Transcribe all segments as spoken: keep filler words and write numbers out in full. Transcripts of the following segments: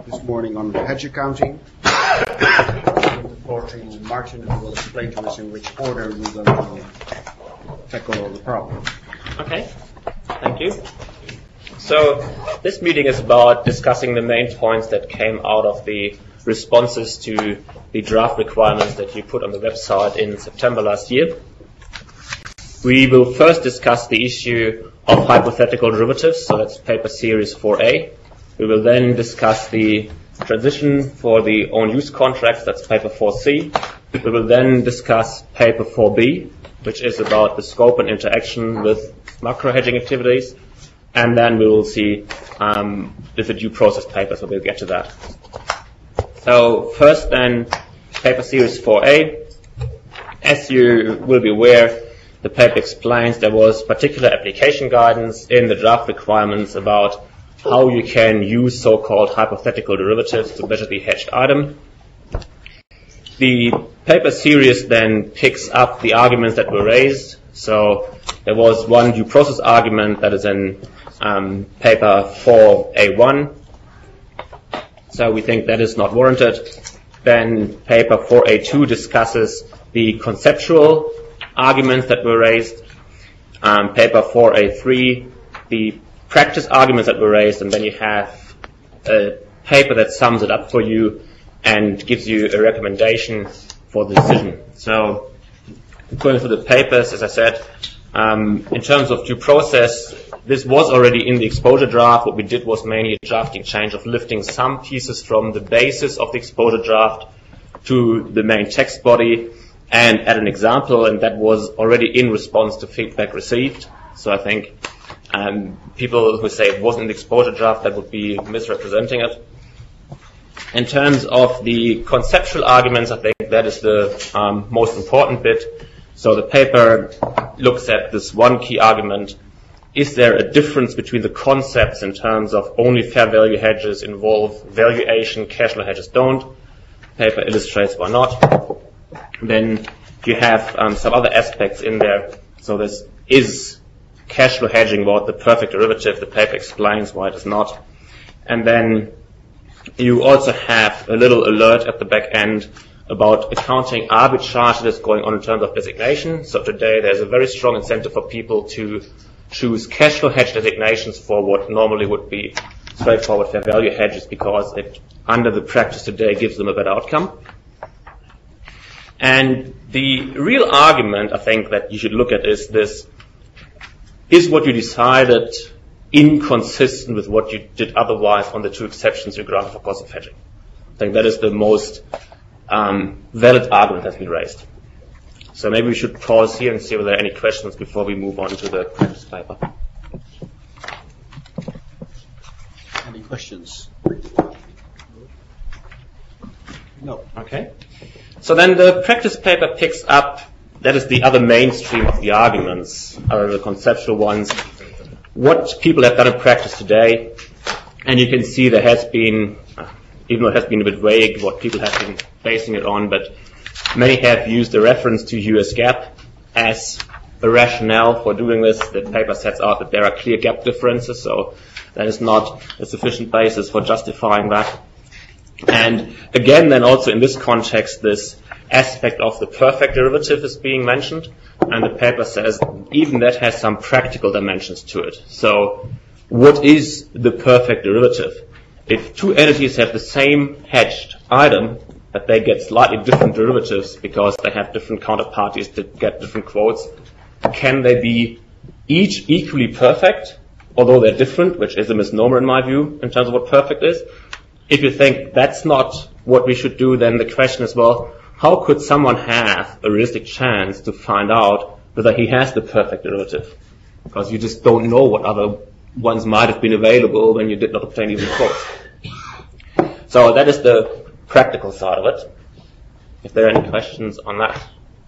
this morning on hedge accounting. Reporting Martin, who will explain to us in which order we're going to tackle all the problems. Okay, thank you. So this meeting is about discussing the main points that came out of the responses to the draft requirements that you put on the website in September last year. We will first discuss the issue of hypothetical derivatives, so that's paper series four A. We will then discuss the transition for the own use contracts, that's paper four C. We will then discuss paper four B, which is about the scope and interaction with macro hedging activities. And then we will see um, with the due process paper, so we'll get to that. So first then, paper series four A. As you will be aware, the paper explains there was particular application guidance in the draft requirements about how you can use so-called hypothetical derivatives to measure the hedged item. The paper series then picks up the arguments that were raised. So there was one due process argument that is in um, paper four A one. So we think that is not warranted. Then paper four A two discusses the conceptual arguments that were raised. Um, paper four A three, the practice arguments that were raised, and then you have a paper that sums it up for you and gives you a recommendation for the decision. So going through the papers, as I said, um, in terms of due process, this was already in the exposure draft. What we did was mainly a drafting change of lifting some pieces from the basis of the exposure draft to the main text body and add an example, and that was already in response to feedback received. So I think um, people who say it wasn't in the exposure draft, that would be misrepresenting it. In terms of the conceptual arguments, I think that is the um, most important bit. So the paper looks at this one key argument. Is there a difference between the concepts in terms of only fair value hedges involve valuation, cash flow hedges don't? Paper illustrates why not. Then you have um, some other aspects in there. So this is cash flow hedging what the perfect derivative. The paper explains why it is not. And then you also have a little alert at the back end about accounting arbitrage that is going on in terms of designation. So today there's a very strong incentive for people to choose cash flow hedge designations for what normally would be straightforward fair value hedges, because it, under the practice today, gives them a better outcome. And the real argument, I think, that you should look at is this: is what you decided inconsistent with what you did otherwise on the two exceptions you granted for cost of hedging? I think that is the most um, valid argument that's been raised. So maybe we should pause here and see whether there are any questions before we move on to the practice paper. Any questions? No. Okay. So then the practice paper picks up, that is the other mainstream of the arguments, other than the conceptual ones, what people have done in practice today. And you can see there has been, even though it has been a bit vague what people have been basing it on, but many have used a reference to U S GAAP as a rationale for doing this. The paper sets out that there are clear gap differences, so that is not a sufficient basis for justifying that. And again, then also in this context, this aspect of the perfect derivative is being mentioned, and the paper says even that has some practical dimensions to it. So what is the perfect derivative? If two entities have the same hedged item, but they get slightly different derivatives because they have different counterparties that get different quotes, can they be each equally perfect, although they're different, which is a misnomer in my view in terms of what perfect is? If you think that's not what we should do, then the question is, well, how could someone have a realistic chance to find out whether he has the perfect derivative? Because you just don't know what other ones might have been available when you did not obtain even quotes. So that is the practical side of it. If there are any questions on that.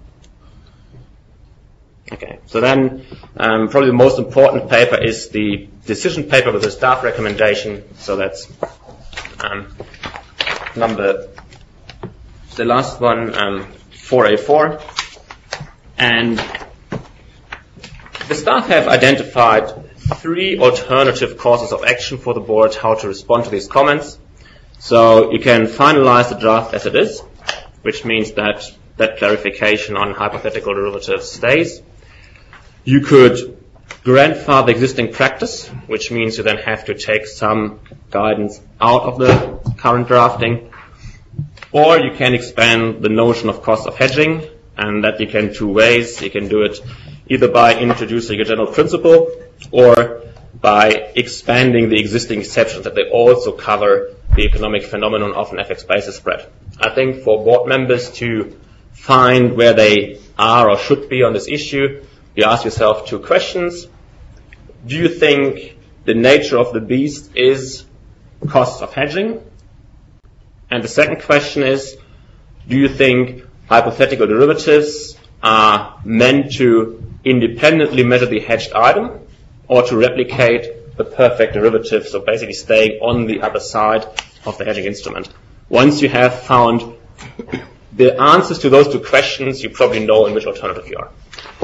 Okay, so then um, probably the most important paper is the decision paper with the staff recommendation. So that's um, number, the last one, um, four A four. And the staff have identified three alternative courses of action for the board, how to respond to these comments. So you can finalize the draft as it is, which means that that clarification on hypothetical derivatives stays. You could grandfather existing practice, which means you then have to take some guidance out of the current drafting. Or you can expand the notion of cost of hedging, and that you can two ways. You can do it either by introducing a general principle or by expanding the existing exceptions that they also cover the economic phenomenon of an F X basis spread. I think for board members to find where they are or should be on this issue, you ask yourself two questions. Do you think the nature of the beast is cost of hedging? And the second question is, do you think hypothetical derivatives are meant to independently measure the hedged item or to replicate the perfect derivative, so basically staying on the other side of the hedging instrument? Once you have found the answers to those two questions, you probably know in which alternative you are.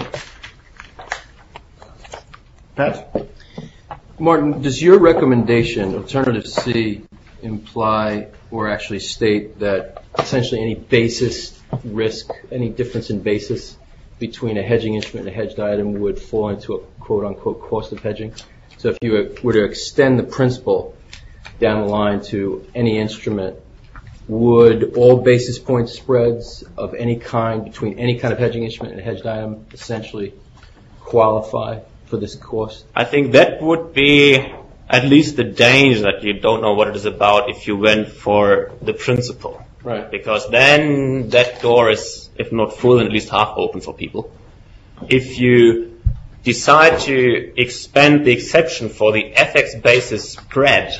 Pat? Martin, does your recommendation, alternative C, imply or actually state that essentially any basis risk, any difference in basis between a hedging instrument and a hedged item would fall into a quote-unquote cost of hedging? So if you were to extend the principle down the line to any instrument, would all basis point spreads of any kind between any kind of hedging instrument and a hedged item essentially qualify for this cost? I think that would be at least the danger that you don't know what it is about if you went for the principle. Right. Because then that door is, if not full, at least half open for people. If you decide to expand the exception for the F X basis spread,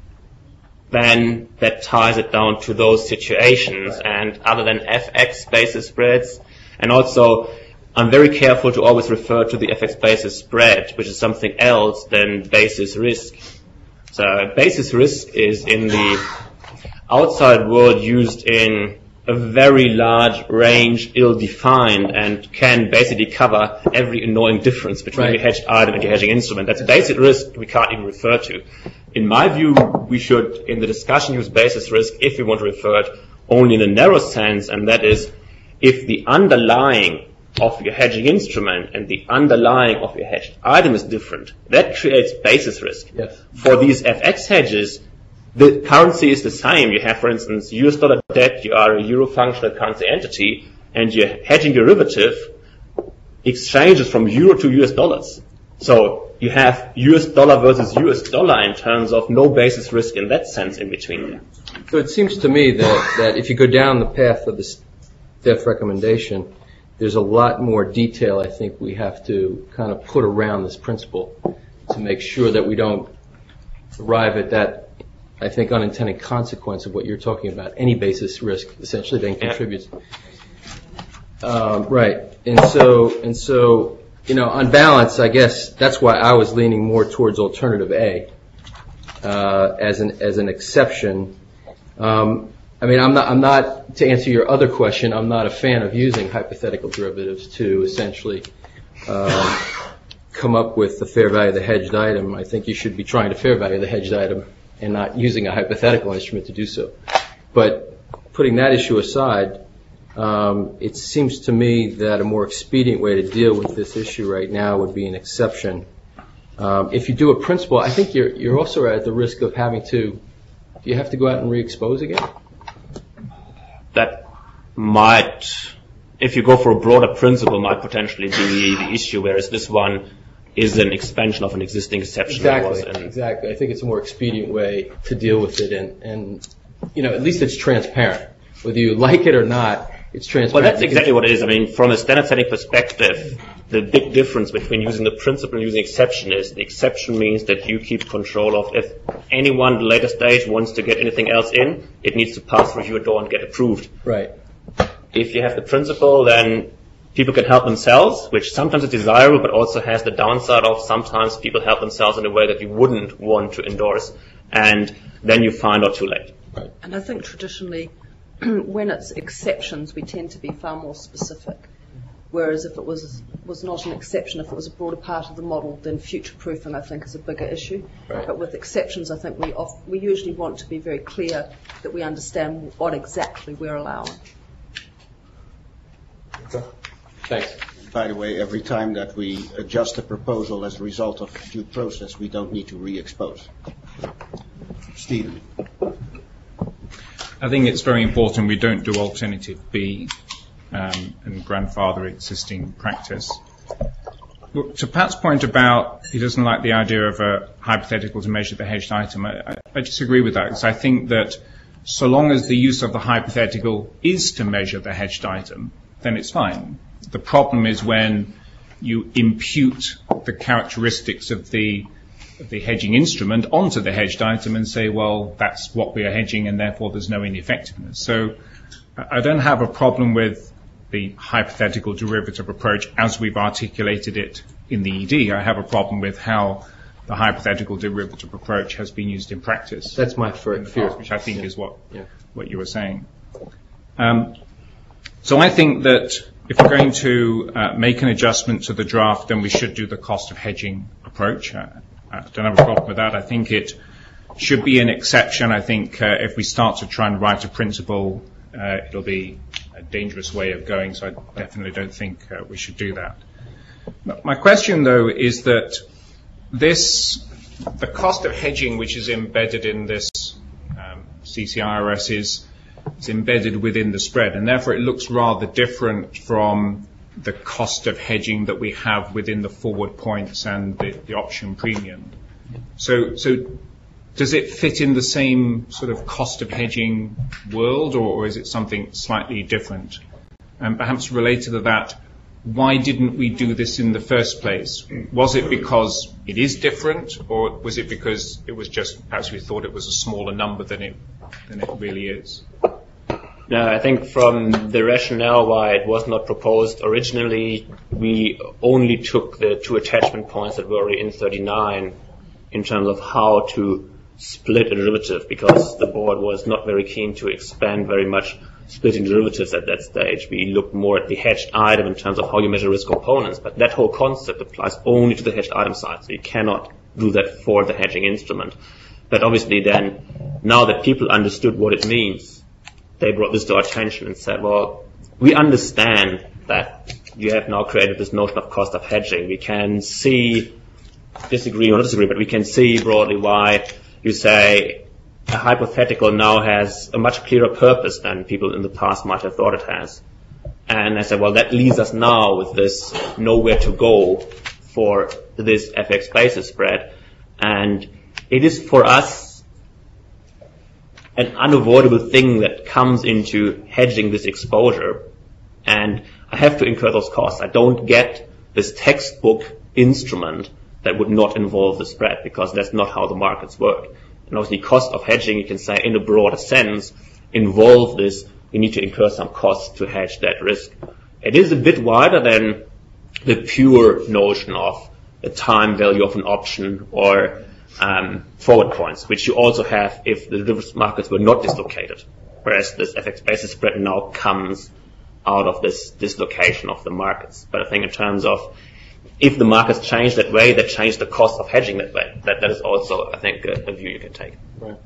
then that ties it down to those situations. And other than F X basis spreads, and also I'm very careful to always refer to the F X basis spread, which is something else than basis risk. So basis risk is in the outside world used in a very large range, ill-defined, and can basically cover every annoying difference between Right. your hedged item and your hedging instrument. That's basic risk we can't even refer to. In my view, we should, in the discussion, use basis risk if we want to refer it only in a narrow sense, and that is if the underlying of your hedging instrument and the underlying of your hedged item is different. That creates basis risk. Yes. For these F X hedges, the currency is the same. You have, for instance, U S dollar debt, you are a euro functional currency entity, and your hedging derivative exchanges from euro to U S dollars. So you have U S dollar versus U S dollar in terms of no basis risk in that sense in between there. So it seems to me that, that if you go down the path of the S T E F recommendation, there's a lot more detail I think we have to kind of put around this principle to make sure that we don't arrive at that, I think, unintended consequence of what you're talking about. Any basis risk essentially then contributes. Um, right. And so, and so, you know, on balance, I guess that's why I was leaning more towards alternative A uh, as an as an exception. Um, I mean, I'm not, I'm not, to answer your other question, I'm not a fan of using hypothetical derivatives to essentially um, come up with the fair value of the hedged item. I think you should be trying to fair value the hedged item and not using a hypothetical instrument to do so. But putting that issue aside, um, it seems to me that a more expedient way to deal with this issue right now would be an exception. Um, if you do a principle, I think you're, you're also at the risk of having to, do you have to go out and re-expose again? That might, if you go for a broader principle, might potentially be the issue, whereas this one is an expansion of an existing exception. Exactly, that was in. exactly. I think it's a more expedient way to deal with it, and, and you know, at least it's transparent. Whether you like it or not, it's transparent. Well, that's exactly what it is. I mean, from a standard setting perspective, the big difference between using the principle and using exception is the exception means that you keep control of if anyone at a later stage wants to get anything else in, it needs to pass through your door and get approved. Right. If you have the principle, then people can help themselves, which sometimes is desirable, but also has the downside of sometimes people help themselves in a way that you wouldn't want to endorse, and then you find out too late. Right. And I think traditionally, when it's exceptions, we tend to be far more specific. Whereas if it was was not an exception, if it was a broader part of the model, then future-proofing, I think, is a bigger issue. Right. But with exceptions, I think we off, we usually want to be very clear that we understand what exactly we're allowing. Thanks. By the way, every time that we adjust a proposal as a result of due process, we don't need to re-expose. Stephen. I think it's very important we don't do alternative B um, and grandfather existing practice. Look, to Pat's point about he doesn't like the idea of a hypothetical to measure the hedged item, I, I disagree with that, because I think that so long as the use of the hypothetical is to measure the hedged item, then it's fine. The problem is when you impute the characteristics of the of the hedging instrument onto the hedged item and say, well, that's what we are hedging and therefore there's no ineffectiveness. So I don't have a problem with the hypothetical derivative approach as we've articulated it in the E D. I have a problem with how the hypothetical derivative approach has been used in practice. That's my fear, Past, which I think yeah. is what yeah. what you were saying. Um, so I think that if we're going to uh, make an adjustment to the draft, then we should do the cost of hedging approach. Uh, I don't have a problem with that. I think it should be an exception. I think uh, if we start to try and write a principle, uh, it'll be a dangerous way of going, so I definitely don't think uh, we should do that. My question, though, is that this, the cost of hedging which is embedded in this um, C C I R S is, is embedded within the spread, and therefore it looks rather different from the cost of hedging that we have within the forward points and the, the option premium. So, so does it fit in the same sort of cost of hedging world, or, or is it something slightly different? And perhaps related to that, why didn't we do this in the first place? Was it because it is different, or was it because it was just perhaps we thought it was a smaller number than it than it really is? No, I think from the rationale why it was not proposed originally, we only took the two attachment points that were already in thirty-nine in terms of how to split a derivative, because the board was not very keen to expand very much splitting derivatives at that stage. We looked more at the hedged item in terms of how you measure risk components, but that whole concept applies only to the hedged item side, so you cannot do that for the hedging instrument. But obviously then, now that people understood what it means, they brought this to our attention and said, well, we understand that you have now created this notion of cost of hedging. We can see, disagree or not disagree, but we can see broadly why you say a hypothetical now has a much clearer purpose than people in the past might have thought it has. And I said, well, that leaves us now with this nowhere to go for this F X basis spread. And it is for us an unavoidable thing that comes into hedging this exposure. And I have to incur those costs. I don't get this textbook instrument that would not involve the spread, because that's not how the markets work. And obviously cost of hedging, you can say in a broader sense, involve this, we need to incur some costs to hedge that risk. It is a bit wider than the pure notion of the time value of an option or um, forward points, which you also have if the derivatives markets were not dislocated. Whereas this F X basis spread now comes out of this dislocation of the markets. But I think in terms of if the markets change that way, that change the cost of hedging that way. That that is also, I think, a, a view you can take. Right.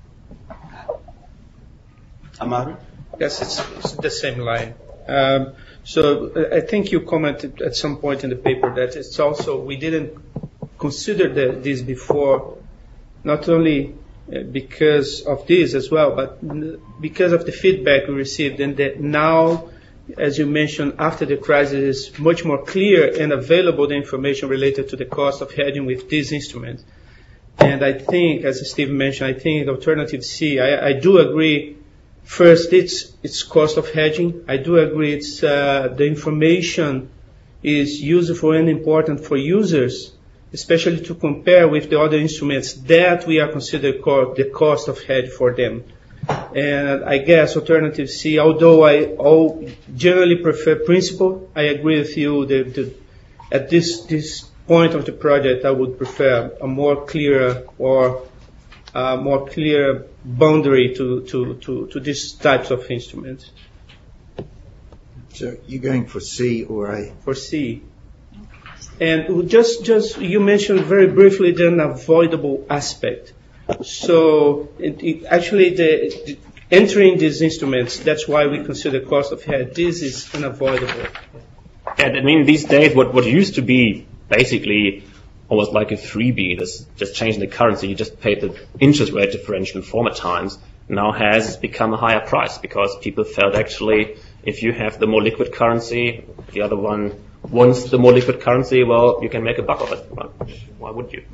Amari? Yes, it's, it's the same line. Um, so I think you commented at some point in the paper that it's also, we didn't consider the, this before, not only because of this as well, but because of the feedback we received, and that now, as you mentioned, after the crisis, is much more clear and available the information related to the cost of hedging with this instrument. And I think, as Steve mentioned, I think alternative C, I, I do agree. First, it's it's cost of hedging. I do agree it's uh, the information is useful and important for users, especially to compare with the other instruments that we are considering co- the cost of hedge for them. And I guess alternative C, although I all generally prefer principle, I agree with you that the, at this this point of the project, I would prefer a more clear or uh, more clear boundary to, to, to, to these types of instruments. So you're going for C or A? For C. And just, just you mentioned very briefly the unavoidable aspect. So it, it actually, the, the entering these instruments, that's why we consider cost of hedge. This is unavoidable. And I mean, these days, what, what used to be basically almost like a freebie, this just changing the currency, you just paid the interest rate differential in former times, now has become a higher price because people felt actually if you have the more liquid currency, the other one wants the more liquid currency, well, you can make a buck of it. Well, why would you?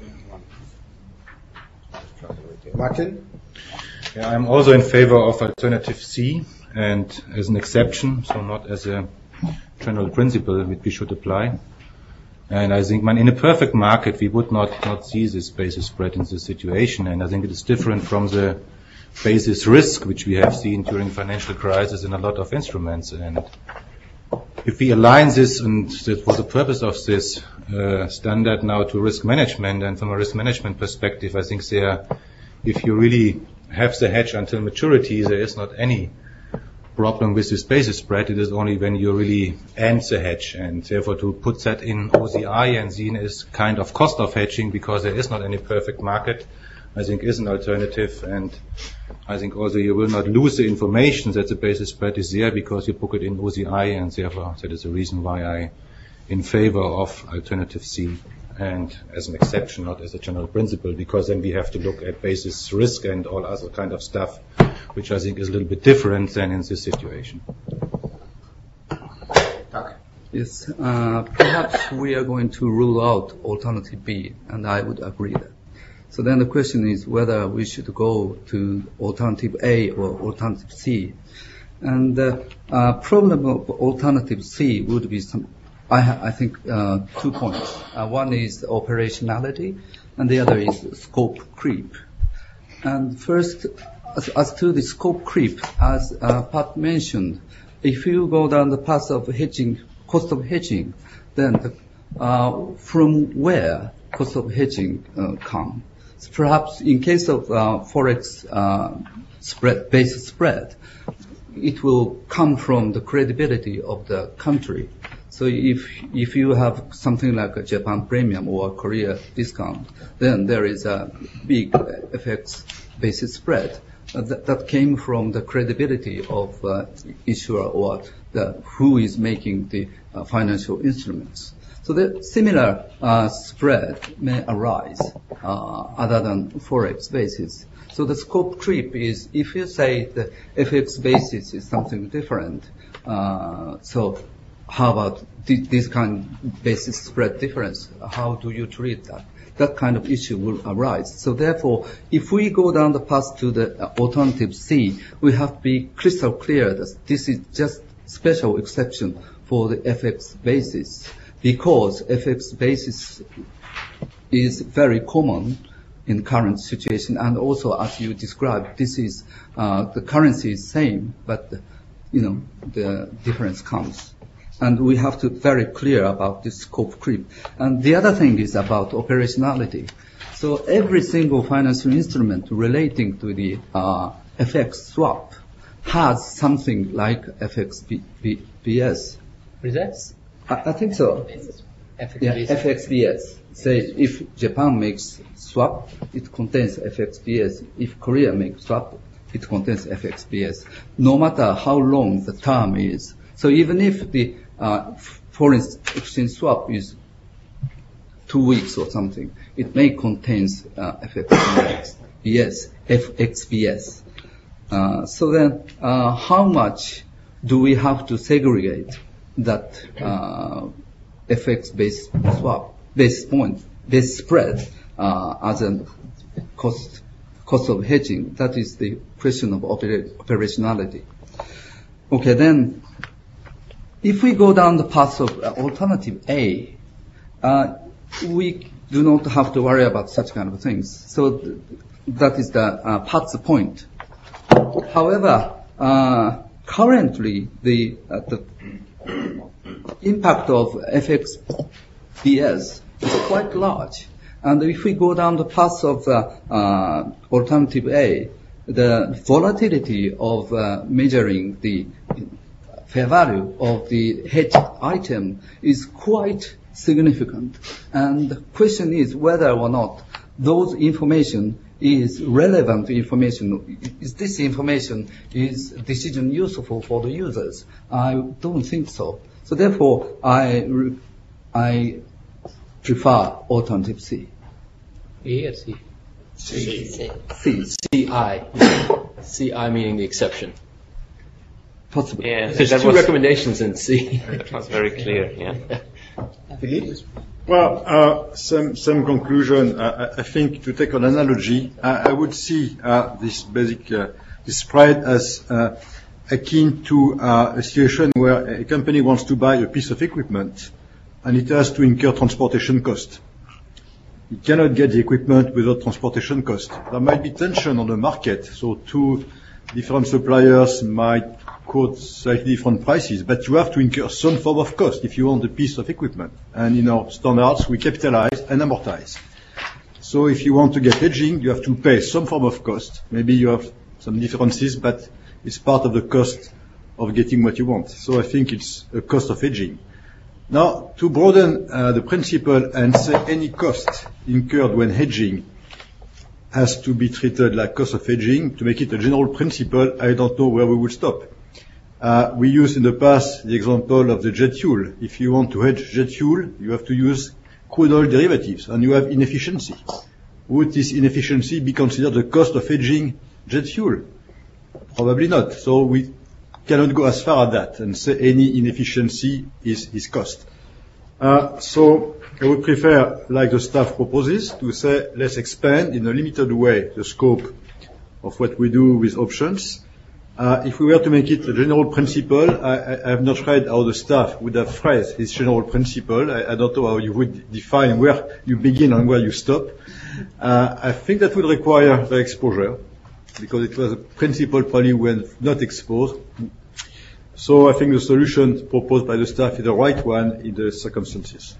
Martin? Yeah, I'm also in favor of alternative C, and as an exception, so not as a general principle which we should apply. And I think, man, in a perfect market, we would not, not see this basis spread in this situation. And I think it is different from the basis risk, which we have seen during financial crisis in a lot of instruments. And if we align this, and that was the purpose of this uh, standard now to risk management, and from a risk management perspective, I think there, if you really have the hedge until maturity, there is not any problem with this basis spread. It is only when you really end the hedge, and therefore to put that in O C I and seen as kind of cost of hedging because there is not any perfect market, I think is an alternative. And I think also you will not lose the information that the basis spread is there because you book it in O C I, and therefore that is the reason why I in favor of alternative C, and as an exception, not as a general principle, because then we have to look at basis risk and all other kind of stuff, which I think is a little bit different than in this situation. Yes, uh, perhaps we are going to rule out alternative B, and I would agree that. So then the question is whether we should go to alternative A or alternative C. And the uh, problem of alternative C would be some, I, ha- I think, uh, two points. Uh, one is operationality, and the other is scope creep. And first, as, as to the scope creep, as uh, Pat mentioned, if you go down the path of hedging, cost of hedging, then the, uh, from where cost of hedging uh, come? So perhaps in case of uh, forex uh, spread, base spread, it will come from the credibility of the country. So if if you have something like a Japan premium or a Korea discount, then there is a big F X basis spread uh, that, that came from the credibility of uh, issuer or the who is making the uh, financial instruments. So the similar uh, spread may arise uh, other than forex basis. So the scope creep is if you say the F X basis is something different. Uh, so how about this kind of basis spread difference? How do you treat that? That kind of issue will arise. So therefore, if we go down the path to the alternative C, we have to be crystal clear that this is just special exception for the F X basis, because F X basis is very common in current situation, and also as you described, this is uh, the currency is same, but you know the difference comes. And we have to be very clear about this scope creep. And the other thing is about operationality. So every single financial instrument relating to the uh, F X swap has something like F X B S. Reserves? I, I think so. F X B S. Yeah, F X B S. Say if Japan makes swap, it contains F X B S. If Korea makes swap, it contains F X B S. No matter how long the term is. So even if the uh, foreign exchange swap is two weeks or something, it may contain uh, F X B S, F X B S. Uh, so then, uh, how much do we have to segregate that uh, F X-based swap, base point, base spread uh, as a cost cost of hedging? That is the question of opera- operationality. Okay, then. If we go down the path of uh, alternative A, uh, we do not have to worry about such kind of things. So th- that is the uh, Pat's point. However, uh, currently the uh, the impact of F X B S is quite large, and if we go down the path of uh, uh, alternative A, the volatility of uh, measuring the fair value of the hedge item is quite significant. And the question is whether or not those information is relevant information. Is this information is decision useful for the users? I don't think so. So therefore, I, I prefer alternative C. E or C? C. C. C I. C I meaning the exception. Possibly. Yeah, There's that two was, recommendations in C. that was very clear, yeah. Philippe? Well, uh, same, same conclusion. Uh, I think to take an analogy, uh, I would see uh, this basic uh, this spread as uh, akin to uh, a situation where a company wants to buy a piece of equipment and it has to incur transportation cost. It cannot get the equipment without transportation cost. There might be tension on the market, so two different suppliers might quote slightly different prices, but you have to incur some form of cost if you want a piece of equipment. And in our standards, we capitalize and amortize. So if you want to get hedging, you have to pay some form of cost. Maybe you have some differences, but it's part of the cost of getting what you want. So I think it's a cost of hedging. Now, to broaden uh, the principle and say any cost incurred when hedging has to be treated like cost of hedging, to make it a general principle, I don't know where we would stop. Uh, we used in the past the example of the jet fuel. If you want to hedge jet fuel, you have to use crude oil derivatives, and you have inefficiency. Would this inefficiency be considered the cost of hedging jet fuel? Probably not. So we cannot go as far as that and say any inefficiency is, is cost. Uh, so I would prefer, like the staff proposes, to say let's expand in a limited way the scope of what we do with options. Uh, if we were to make it a general principle, I, I have not read how the staff would have phrased this general principle. I, I don't know how you would define where you begin and where you stop. Uh, I think that would require the exposure, because it was a principle probably when not exposed. So I think the solution proposed by the staff is the right one in the circumstances.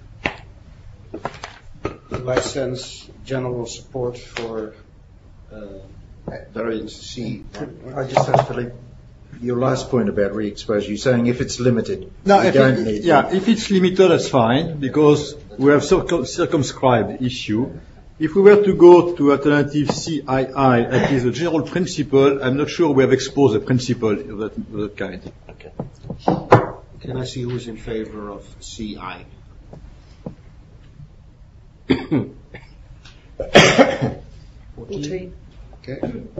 Do I sense general support for uh, variance C? I just have Philippe, your last point about re-exposure, you're saying if it's limited, No, you if don't it, need yeah, to. if it's limited, that's fine, because we have circum- circumscribed issue. If we were to go to alternative C I I, that is a general principle, I'm not sure we have exposed a principle of that, of that kind. Okay. Can I see who is in favor of C I? fourteen. Okay.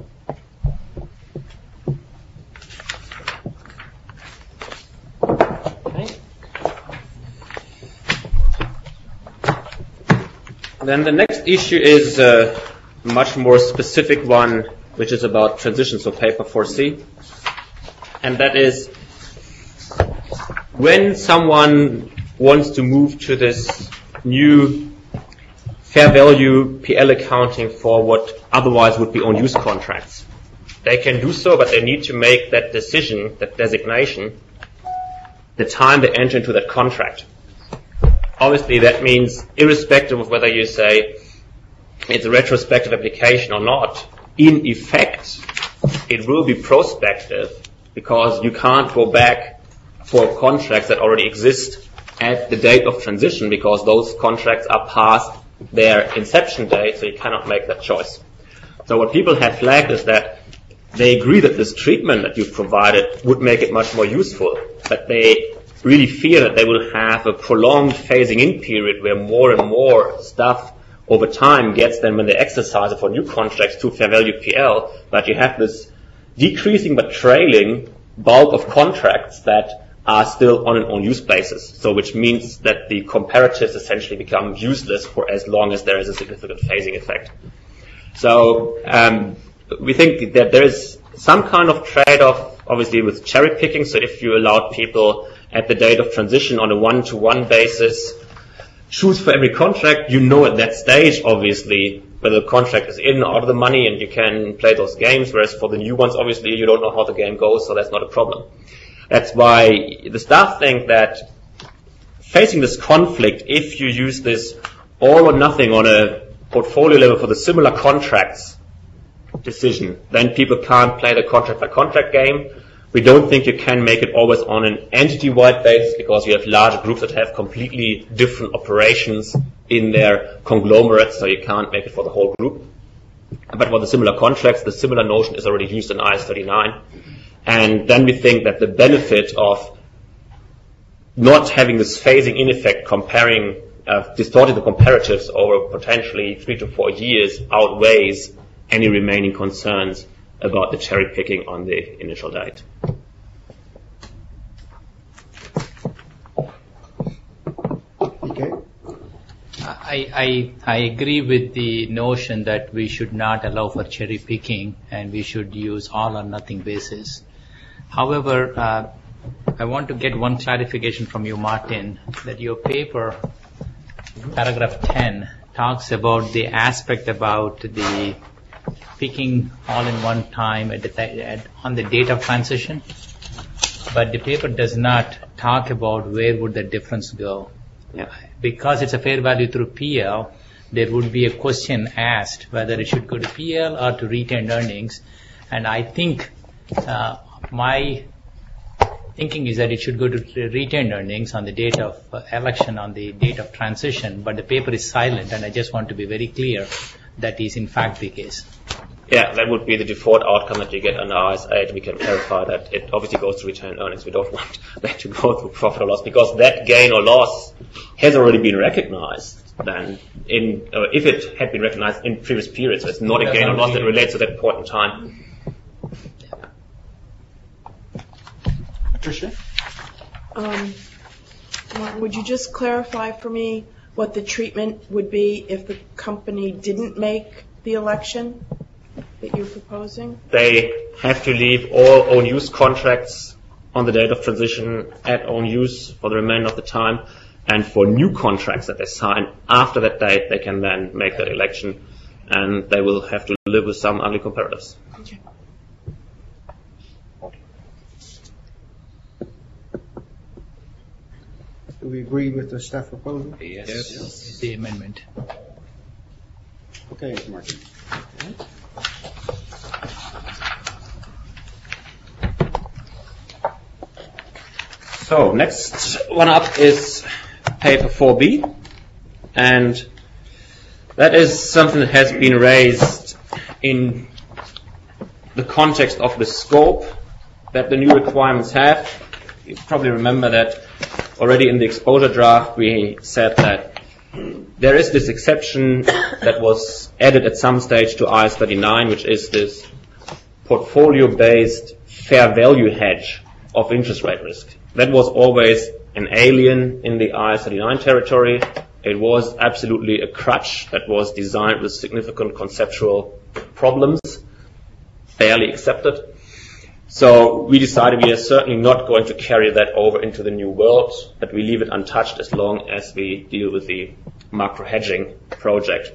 Okay. Then the next issue is a much more specific one, which is about transition, so paper four C. And that is when someone wants to move to this new fair value P L accounting for what otherwise would be own use contracts. They can do so, but they need to make that decision, that designation, the time they enter into that contract. Obviously, that means irrespective of whether you say it's a retrospective application or not, in effect, it will be prospective because you can't go back for contracts that already exist at the date of transition because those contracts are past their inception date, so you cannot make that choice. So what people have flagged is that they agree that this treatment that you've provided would make it much more useful, but they really fear that they will have a prolonged phasing in period where more and more stuff over time gets them when they exercise it for new contracts to fair value P L, but you have this decreasing but trailing bulk of contracts that are still on an own use basis. So which means that the comparatives essentially become useless for as long as there is a significant phasing effect. So um, we think that there is some kind of trade-off, obviously, with cherry picking. So if you allowed people at the date of transition on a one-to-one basis choose for every contract, you know at that stage, obviously, whether the contract is in or out of the money, and you can play those games, whereas for the new ones, obviously, you don't know how the game goes, so that's not a problem. That's why the staff think that facing this conflict, if you use this all or nothing on a portfolio level for the similar contracts decision, then people can't play the contract by contract game. We don't think you can make it always on an entity-wide basis because you have large groups that have completely different operations in their conglomerates, so you can't make it for the whole group. But for the similar contracts, the similar notion is already used in I A S thirty-nine. And then we think that the benefit of not having this phasing in effect, comparing, uh, distorting the comparatives over potentially three to four years outweighs any remaining concerns about the cherry picking on the initial date. Okay. I, I, I agree with the notion that we should not allow for cherry picking and we should use all or nothing basis. However, uh, I want to get one clarification from you, Martin, that your paper, paragraph ten, talks about the aspect about the picking all in one time at the, at, on the date of transition, but the paper does not talk about where would the difference go. Yeah. Because it's a fair value through P L, there would be a question asked whether it should go to P L or to retained earnings, and I think uh, my thinking is that it should go to retained earnings on the date of uh, election, on the date of transition, but the paper is silent, and I just want to be very clear that is in fact the case. Yeah, that would be the default outcome that you get under I A S eight. We can clarify that it obviously goes to retained earnings. We don't want that to go through profit or loss because that gain or loss has already been recognized. Then, in uh, if it had been recognized in previous periods, so it's not a gain or loss that relates to that point in time. Patricia? Um, Martin, would you just clarify for me what the treatment would be if the company didn't make the election that you're proposing? They have to leave all own use contracts on the date of transition at own use for the remainder of the time. And for new contracts that they sign after that date, they can then make that election, and they will have to live with some ugly comparatives. Okay. Do we agree with the staff proposal? Yes. Yes. The amendment. Okay, Martin. So next one up is paper four B, and that is something that has been raised in the context of the scope that the new requirements have. You probably remember that already in the exposure draft we said that there is this exception that was added at some stage to I A S thirty-nine, which is this portfolio-based fair value hedge of interest rate risk. That was always an alien in the I A S thirty-nine territory. It was absolutely a crutch that was designed with significant conceptual problems, barely accepted. So we decided we are certainly not going to carry that over into the new world, but we leave it untouched as long as we deal with the macro hedging project.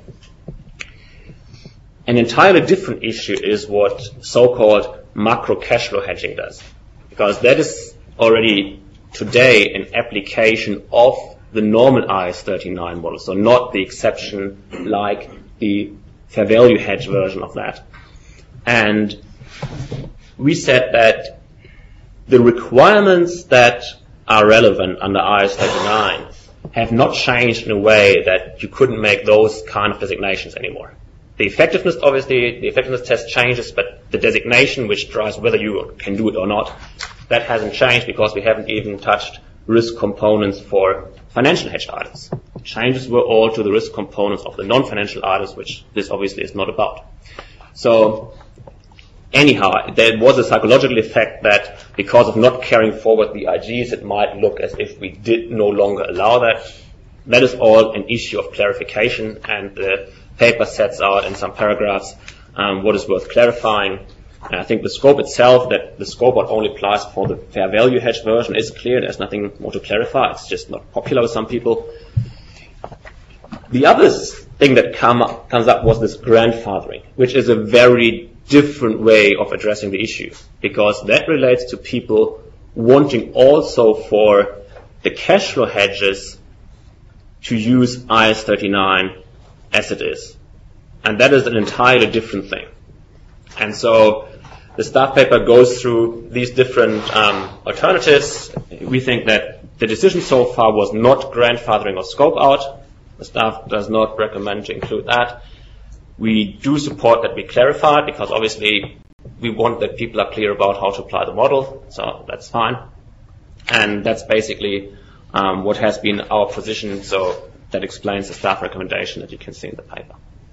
An entirely different issue is what so-called macro cash flow hedging does, because that is already today an application of the normal I A S thirty-nine model, so not the exception like the fair value hedge version of that. And we said that the requirements that are relevant under I A S thirty-nine have not changed in a way that you couldn't make those kind of designations anymore. The effectiveness, obviously, the effectiveness test changes, but the designation which drives whether you can do it or not, that hasn't changed because we haven't even touched risk components for financial hedged items. The changes were all to the risk components of the non-financial items, which this obviously is not about. So anyhow, there was a psychological effect that because of not carrying forward the I Gs, it might look as if we did no longer allow that. That is all an issue of clarification, and the paper sets out in some paragraphs um, what is worth clarifying. And I think the scope itself, that the scope what only applies for the fair value hedge version, is clear. There's nothing more to clarify. It's just not popular with some people. The other thing that come up, comes up was this grandfathering, which is a very different way of addressing the issue, because that relates to people wanting also for the cash flow hedges to use I A S thirty-nine as it is. And that is an entirely different thing. And so the staff paper goes through these different um, alternatives. We think that the decision so far was not grandfathering or scope out. The staff does not recommend to include that. We do support that we clarify it, because obviously we want that people are clear about how to apply the model, so that's fine. And that's basically um, what has been our position, so that explains the staff recommendation that you can see in the paper.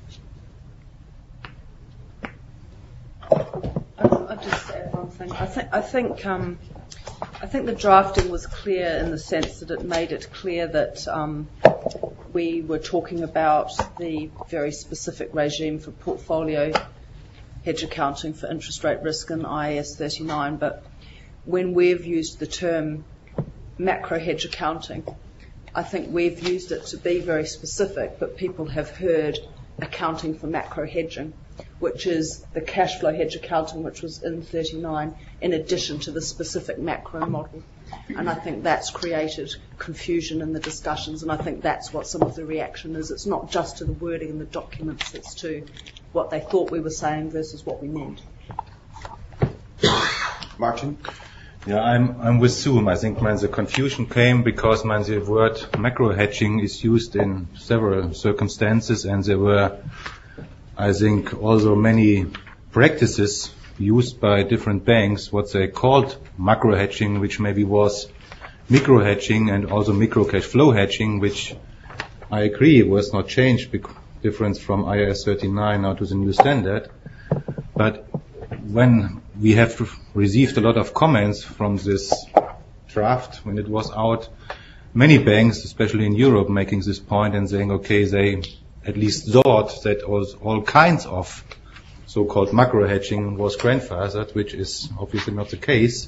I'll just add one thing. I think I think um, I think the drafting was clear in the sense that it made it clear that um, we were talking about the very specific regime for portfolio hedge accounting for interest rate risk in I A S thirty-nine. But when we've used the term macro hedge accounting, I think we've used it to be very specific, but people have heard accounting for macro hedging, which is the cash flow hedge accounting, which was in thirty-nine, in addition to the specific macro model. And I think that's created confusion in the discussions, and I think that's what some of the reaction is. It's not just to the wording in the documents, it's to what they thought we were saying versus what we meant. Martin? Yeah, I'm I'm with Zoom. I think man, the confusion came because man, the word macro hedging is used in several circumstances, and there were, I think, also many practices used by different banks, what they called macro hedging, which maybe was micro hedging, and also micro cash flow hedging, which I agree was not changed, because difference from I A S thirty-nine now to the new standard. But when we have received a lot of comments from this draft when it was out, many banks, especially in Europe, making this point and saying, okay, they at least thought that all, all kinds of so-called macro hedging was grandfathered, which is obviously not the case.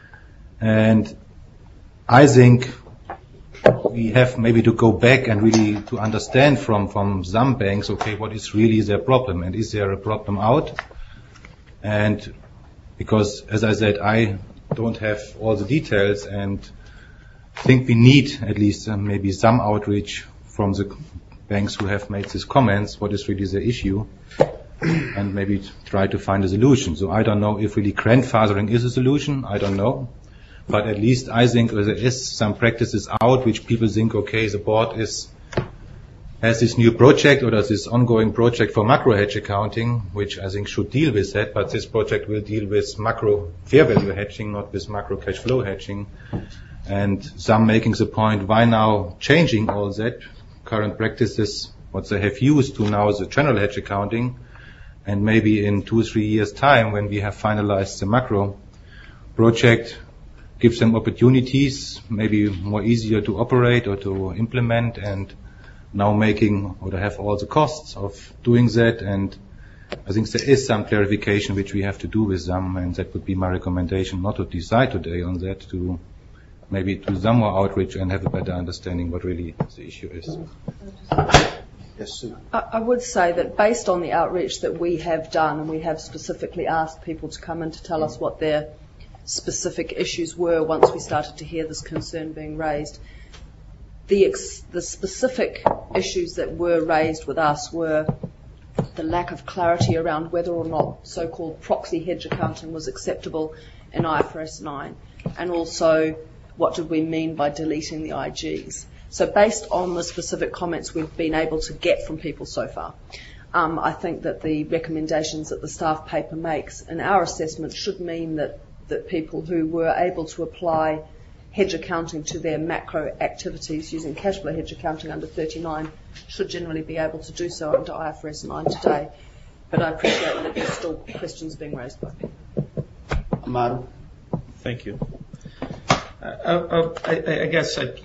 And I think we have maybe to go back and really to understand from, from some banks, okay, what is really their problem, and is there a problem out? And because, as I said, I don't have all the details, and think we need at least uh, maybe some outreach from the banks who have made these comments, what is really the issue, and maybe try to find a solution. So I don't know if really grandfathering is a solution, I don't know. But at least I think there is some practices out which people think, okay, the board is has this new project or does this ongoing project for macro hedge accounting, which I think should deal with that, but this project will deal with macro fair value hedging, not with macro cash flow hedging. And some making the point, why now changing all that current practices, what they have used to now the general hedge accounting, and maybe in two or three years' time, when we have finalized the macro project, gives them opportunities, maybe more easier to operate or to implement, and now making or to have all the costs of doing that. And I think there is some clarification which we have to do with them, and that would be my recommendation, not to decide today on that, to maybe do some more outreach and have a better understanding what really the issue is. Yes, Sue. I, I would say that based on the outreach that we have done, and we have specifically asked people to come in to tell us what their specific issues were once we started to hear this concern being raised, the, ex, the specific issues that were raised with us were the lack of clarity around whether or not so-called proxy hedge accounting was acceptable in I F R S nine, and also what did we mean by deleting the I Gs. So based on the specific comments we've been able to get from people so far, um, I think that the recommendations that the staff paper makes in our assessment should mean that, that people who were able to apply hedge accounting to their macro activities using cash flow hedge accounting under thirty-nine should generally be able to do so under I F R S nine today. But I appreciate that there's still questions being raised by people. Amaru? Thank you. Uh, I, I, I guess I,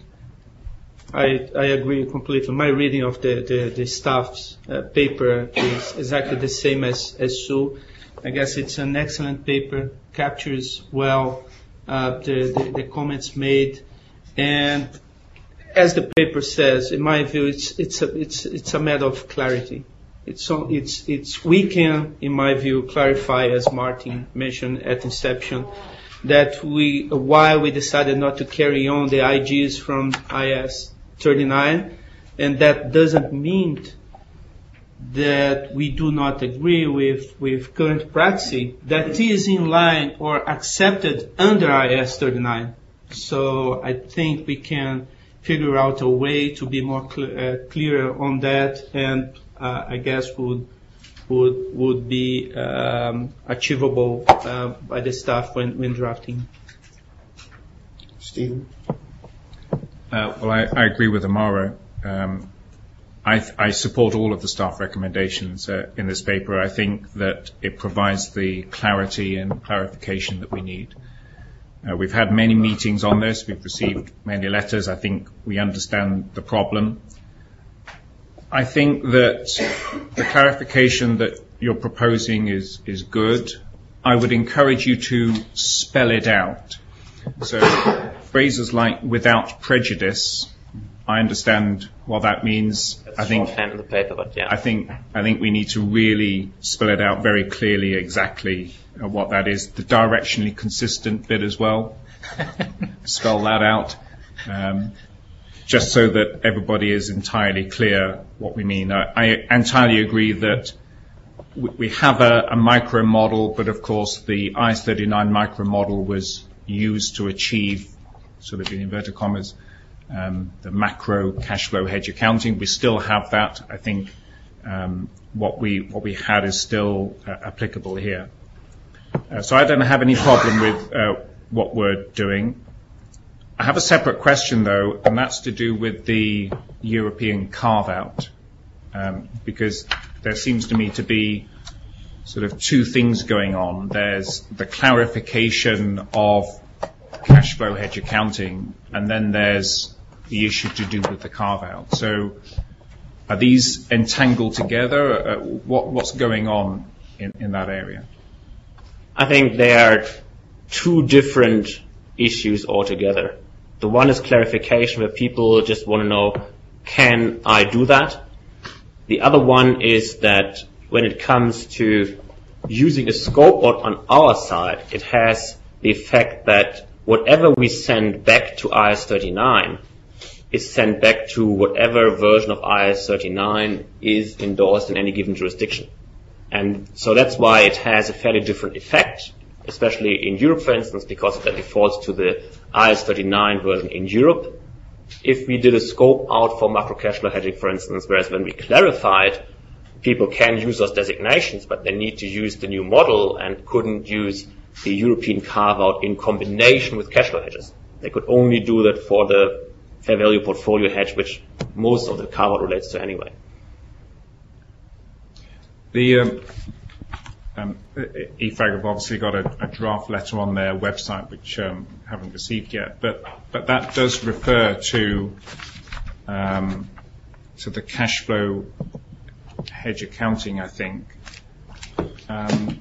I, I agree completely. My reading of the, the, the staff's uh, paper is exactly the same as, as Sue. I guess it's an excellent paper, captures well uh, the, the, the comments made, and as the paper says, in my view, it's it's a it's it's a matter of clarity. It's so, it's it's we can, in my view, clarify, as Martin mentioned at inception, that we why we decided not to carry on the I Gs from I A S thirty-nine, and that doesn't mean that we do not agree with, with current practice that is in line or accepted under I A S thirty-nine. So I think we can figure out a way to be more cl- uh, clear on that, and uh, I guess would would would be um, achievable uh, by the staff when, when drafting. Stephen? Uh, well, I, I agree with Amaro. Um, I, th- I support all of the staff recommendations uh, in this paper. I think that it provides the clarity and clarification that we need. Uh, we've had many meetings on this. We've received many letters. I think we understand the problem. I think that the clarification that you're proposing is, is good. I would encourage you to spell it out. So phrases like without prejudice, I understand what that means. That's I think shorthand in the paper, but yeah. I think I think we need to really spell it out very clearly exactly uh, what that is. The directionally consistent bit as well. Spell that out, um, just so that everybody is entirely clear what we mean. I, I entirely agree that we, we have a, a micro model, but of course the I A S thirty-nine micro model was used to achieve, sort of in inverted commas, um, the macro cash flow hedge accounting. We still have that. I think um, what we what we had is still uh, applicable here. Uh, so I don't have any problem with uh, what we're doing. I have a separate question though, and that's to do with the European carve-out, um, because there seems to me to be sort of two things going on. There's the clarification of cash flow hedge accounting, and then there's the issue to do with the carve-out. So are these entangled together? Uh, what, what's going on in, in that area? I think they are two different issues altogether. The one is clarification, where people just want to know, can I do that? The other one is that when it comes to using a scope out on our side, it has the effect that whatever we send back to I A S thirty-nine is sent back to whatever version of I A S thirty-nine is endorsed in any given jurisdiction. And so that's why it has a fairly different effect, especially in Europe, for instance, because that defaults to the I A S thirty-nine version in Europe. If we did a scope out for macro cash flow hedging, for instance, whereas when we clarified, people can use those designations, but they need to use the new model and couldn't use the European carve-out in combination with cash flow hedges. They could only do that for the fair value portfolio hedge, which most of the carve-out relates to anyway. The um, um, E F A G have obviously got a, a draft letter on their website, which um, haven't received yet, but but that does refer to um, to the cash flow hedge accounting, I think. Um,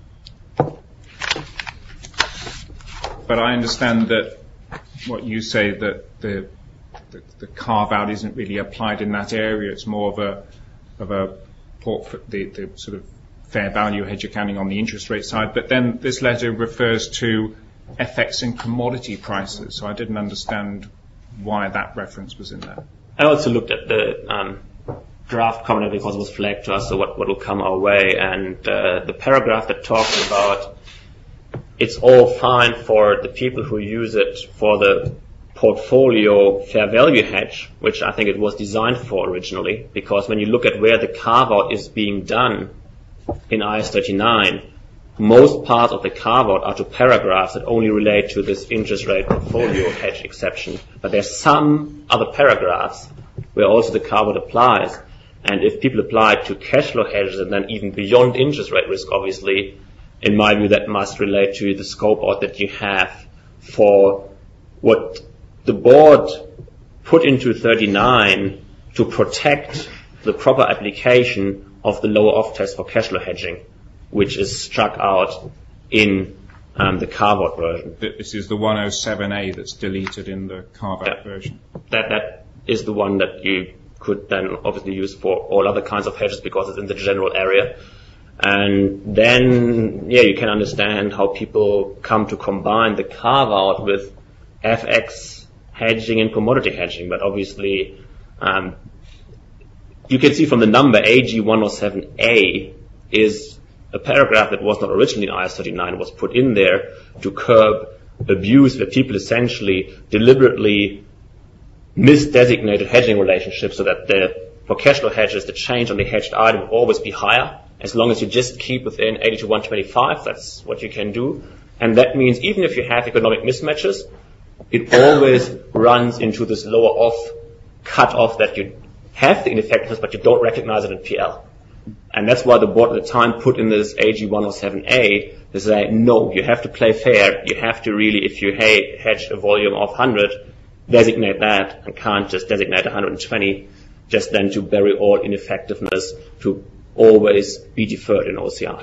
but I understand that what you say, that the the, the carve out isn't really applied in that area. It's more of a of a port, the, the sort of fair value hedge accounting on the interest rate side. But then this letter refers to F X and commodity prices. So I didn't understand why that reference was in there. I also looked at the um, draft comment because it was flagged to us, so what, what will come our way. And uh, the paragraph that talks about it's all fine for the people who use it for the portfolio fair value hedge, which I think it was designed for originally, because when you look at where the carve-out is being done in I A S thirty-nine, most parts of the carve-out are to paragraphs that only relate to this interest rate portfolio hedge exception. But there's some other paragraphs where also the carve-out applies. And if people apply it to cash flow hedges and then even beyond interest rate risk, obviously, in my view, that must relate to the scope out that you have for what the board put into thirty-nine to protect the proper application of the lower off test for cash flow hedging, which is struck out in um, the carve-out version. This is the one oh seven A that's deleted in the carve-out yeah. version. That that is the one that you could then obviously use for all other kinds of hedges because it's in the general area. And then, yeah, you can understand how people come to combine the carve-out with F X hedging and commodity hedging, but obviously um, you can see from the number A G one oh seven A is a paragraph that was not originally in I A S thirty-nine, was put in there to curb abuse, where people essentially deliberately misdesignated hedging relationships so that the, for cash flow hedges, the change on the hedged item will always be higher. As long as you just keep within eighty to one twenty-five, that's what you can do. And that means even if you have economic mismatches, it always runs into this lower off cut-off that you have the ineffectiveness, but you don't recognize it in P L. And that's why the board at the time put in this A G one oh seven A to say, no, you have to play fair. You have to really, if you hedge a volume of one hundred, designate that, and can't just designate one hundred twenty, just then to bury all ineffectiveness to always be deferred in O C I.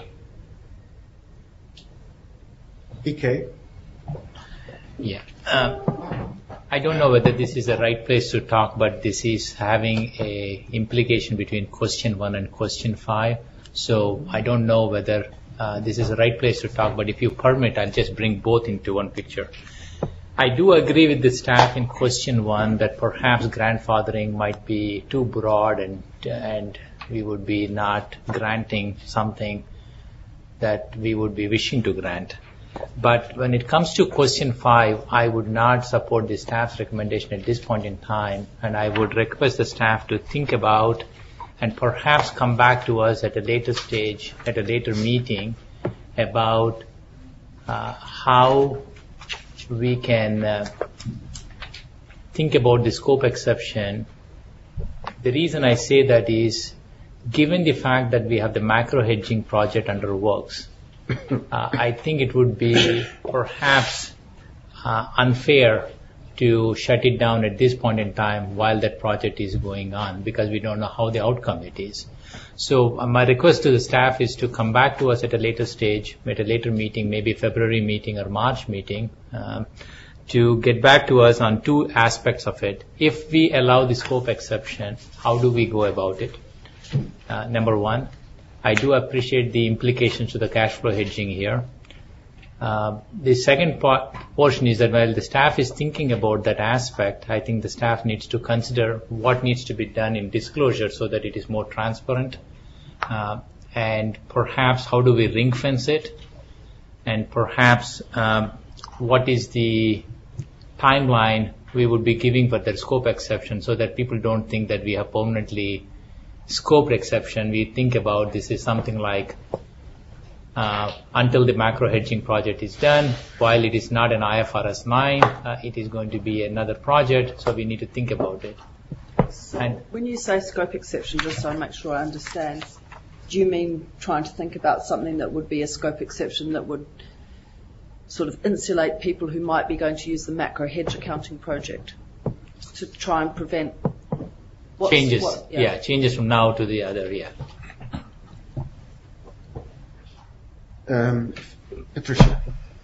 P K? Yeah. Uh, I don't know whether this is the right place to talk, but this is having a implication between question one and question five. So I don't know whether uh, this is the right place to talk, but if you permit, I'll just bring both into one picture. I do agree with the staff in question one that perhaps grandfathering might be too broad, and and we would be not granting something that we would be wishing to grant. But when it comes to question five, I would not support the staff's recommendation at this point in time, and I would request the staff to think about and perhaps come back to us at a later stage, at a later meeting, about uh, how we can uh, think about the scope exception. The reason I say that is, given the fact that we have the macro hedging project under works, uh, I think it would be perhaps uh, unfair to shut it down at this point in time while that project is going on, because we don't know how the outcome it is. So uh, my request to the staff is to come back to us at a later stage, at a later meeting, maybe February meeting or March meeting, um, to get back to us on two aspects of it. If we allow the scope exception, how do we go about it? Uh, number one, I do appreciate the implications to the cash flow hedging here. Uh, the second part, portion is that while the staff is thinking about that aspect, I think the staff needs to consider what needs to be done in disclosure so that it is more transparent, uh, and perhaps how do we ring fence it, and perhaps um, what is the timeline we would be giving for the scope exception, so that people don't think that we have permanently scoped exception. We think about this is something like Uh, until the macro hedging project is done. While it is not an I F R S nine, uh, it is going to be another project, so we need to think about it. So and when you say scope exception, just so I make sure I understand, do you mean trying to think about something that would be a scope exception that would sort of insulate people who might be going to use the macro hedge accounting project to try and prevent what's, changes? What, yeah. yeah, changes from now to the other. Yeah. Um, Patricia.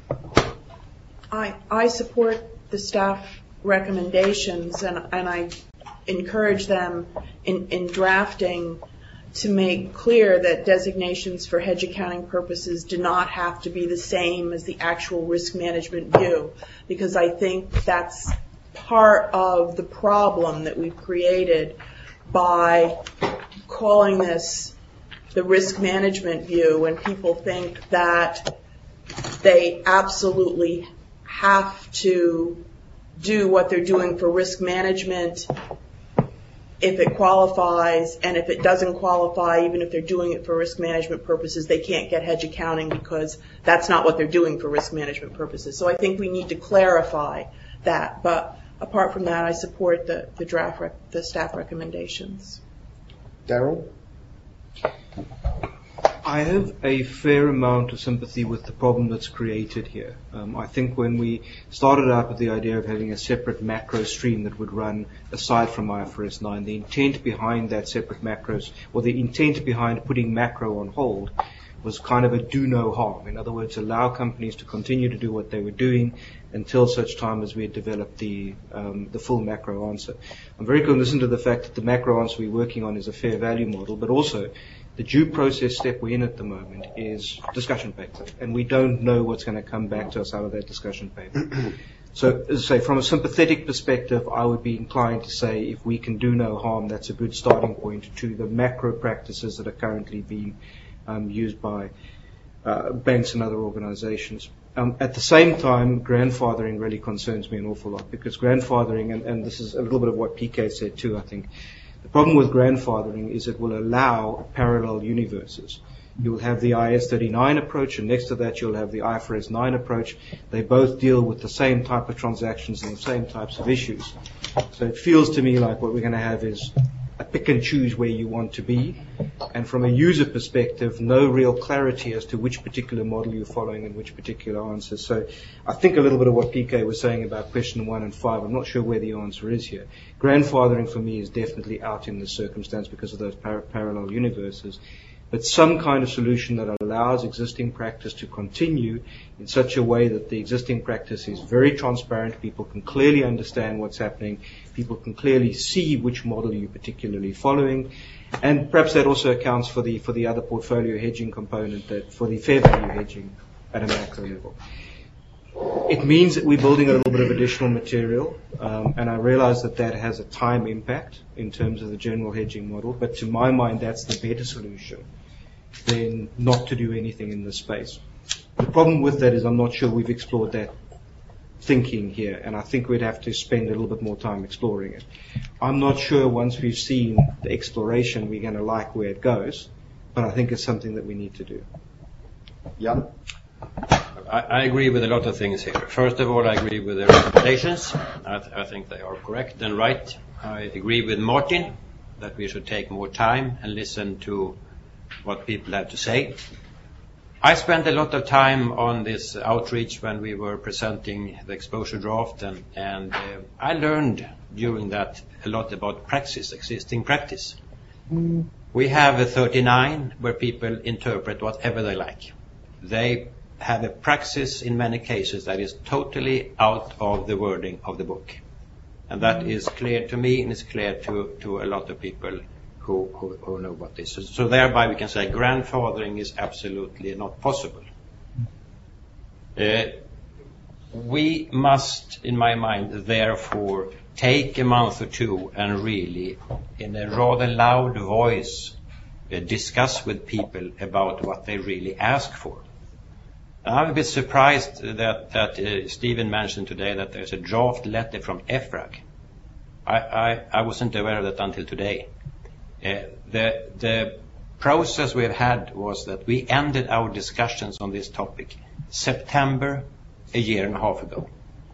I, I support the staff recommendations, and, and I encourage them in, in drafting to make clear that designations for hedge accounting purposes do not have to be the same as the actual risk management view, because I think that's part of the problem that we've created by calling this the risk management view, when people think that they absolutely have to do what they're doing for risk management if it qualifies, and if it doesn't qualify, even if they're doing it for risk management purposes, they can't get hedge accounting because that's not what they're doing for risk management purposes. So I think we need to clarify that. But apart from that, I support the, the draft, rec- the staff recommendations. Daryl? I have a fair amount of sympathy with the problem that's created here. Um, I think when we started out with the idea of having a separate macro stream that would run aside from I F R S nine, the intent behind that separate macros, or the intent behind putting macro on hold, was kind of a do no harm. In other words, allow companies to continue to do what they were doing until such time as we had developed the um, the full macro answer. I'm very cognizant of the fact that the macro answer we're working on is a fair value model, but also The due process step we're in at the moment is discussion paper, and we don't know what's going to come back to us out of that discussion paper. So, as I say, from a sympathetic perspective, I would be inclined to say if we can do no harm, that's a good starting point to the macro practices that are currently being um, used by uh, banks and other organizations. Um, at the same time, grandfathering really concerns me an awful lot, because grandfathering, and, and this is a little bit of what P K said too, I think, the problem with grandfathering is it will allow parallel universes. You'll have the I S thirty-nine approach, and next to that you'll have the I F R S nine approach. They both deal with the same type of transactions and the same types of issues. So it feels to me like what we're going to have is a pick and choose where you want to be, and from a user perspective, no real clarity as to which particular model you're following and which particular answer. So I think a little bit of what P K was saying about question one and five, I'm not sure where the answer is here. Grandfathering for me is definitely out in this circumstance because of those par- parallel universes. But some kind of solution that allows existing practice to continue in such a way that the existing practice is very transparent, people can clearly understand what's happening, people can clearly see which model you're particularly following, and perhaps that also accounts for the for the other portfolio hedging component, that for the fair value hedging at a macro level. It means that we're building a little bit of additional material, um, and I realize that that has a time impact in terms of the general hedging model, but to my mind that's the better solution than not to do anything in this space. The problem with that is I'm not sure we've explored that thinking here, and I think we'd have to spend a little bit more time exploring it. I'm not sure once we've seen the exploration we're going to like where it goes, but I think it's something that we need to do. Jan? I, I agree with a lot of things here. First of all, I agree with the recommendations. I, th- I think they are correct and right. I agree with Martin that we should take more time and listen to what people have to say. I spent a lot of time on this outreach when we were presenting the exposure draft, and, and uh, I learned during that a lot about praxis, existing practice. Mm. We have a thirty-nine where people interpret whatever they like. They have a praxis in many cases that is totally out of the wording of the book. And that is clear to me, and it's clear to, to a lot of people who, who, who know about this. So, so thereby we can say grandfathering is absolutely not possible. Uh, we must, in my mind, therefore take a month or two and really, in a rather loud voice, uh, discuss with people about what they really ask for. I'm a bit surprised that, that uh, Stephen mentioned today that there's a draft letter from E F R A G. I, I, I wasn't aware of that until today. Uh, the, the process we've had was that we ended our discussions on this topic September a year and a half ago.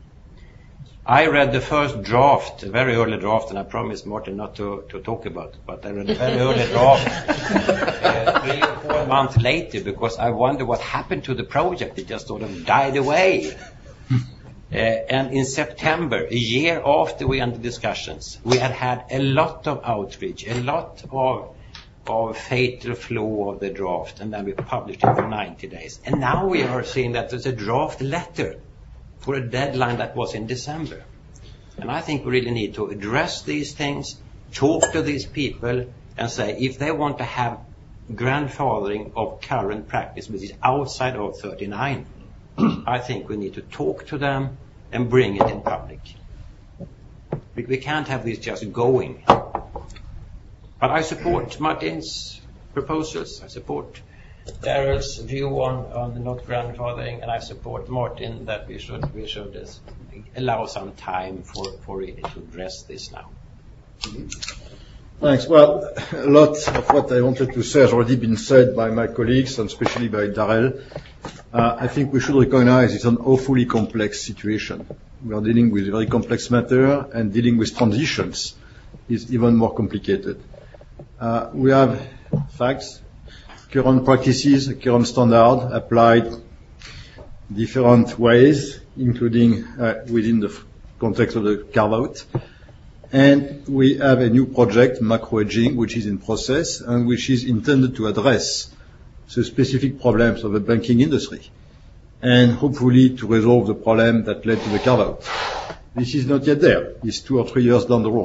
I read the first draft, a very early draft, and I promised Martin not to, to talk about it, but I read a very early draft uh, three or four months later because I wonder what happened to the project. It just sort of died away. Uh, and in September, a year after we ended discussions, we had had a lot of outreach, a lot of, of fatal flow of the draft, and then we published it for ninety days. And now we are seeing that there's a draft letter for a deadline that was in December. And I think we really need to address these things, talk to these people, and say if they want to have grandfathering of current practice, which is outside of thirty-nine, I think we need to talk to them and bring it in public. We, we can't have this just going. But I support Martin's proposals. I support Darrell's view on, on not grandfathering, and I support Martin that we should we should just allow some time for, for really to address this now. Mm-hmm. Thanks. Well, a lot of what I wanted to say has already been said by my colleagues, and especially by Darrell. Uh, I think we should recognize it's an awfully complex situation. We are dealing with a very complex matter, and dealing with transitions is even more complicated. Uh, we have facts, current practices, current standard applied different ways, including uh, within the context of the carve-out. And we have a new project, macro hedging, which is in process and which is intended to address the specific problems of the banking industry and hopefully to resolve the problem that led to the carve-out. This is not yet there. It's two or three years down the road.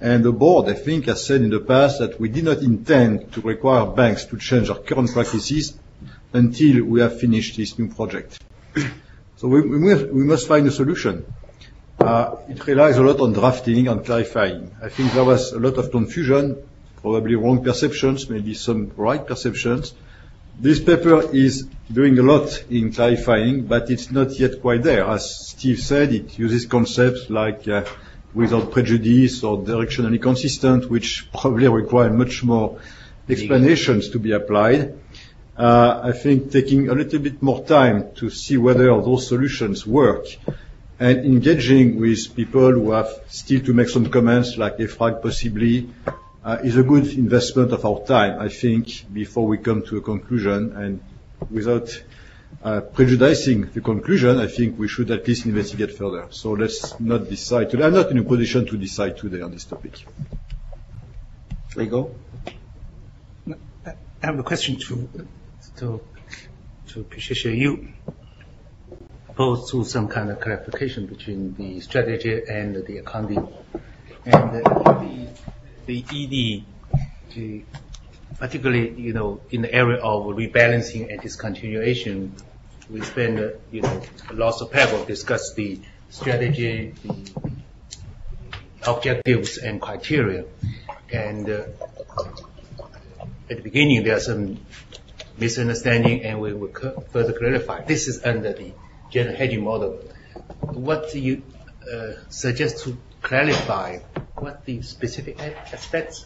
And the board, I think, has said in the past that we did not intend to require banks to change their current practices until we have finished this new project. So we, we, must, we must find a solution. Uh, it relies a lot on drafting and clarifying. I think there was a lot of confusion, probably wrong perceptions, maybe some right perceptions. This paper is doing a lot in clarifying, but it's not yet quite there. As Steve said, it uses concepts like uh, without prejudice or directionally consistent, which probably require much more explanations to be applied. Uh, I think taking a little bit more time to see whether those solutions work and engaging with people who have still to make some comments, like EFRAG possibly, uh, is a good investment of our time, I think, before we come to a conclusion. And without uh, prejudicing the conclusion, I think we should at least investigate further. So let's not decide today. I'm not in a position to decide today on this topic. Rigo? I have a question to to to Patricia. You proposed to some kind of clarification between the strategy and the accounting, and the the E D, the, particularly you know in the area of rebalancing and discontinuation, we spend uh, you know lots of paragraph discuss the strategy, the objectives and criteria, and uh, at the beginning there are some misunderstanding, and we will further clarify. This is under the general hedging model. What do you uh, suggest to clarify? What the specific aspects?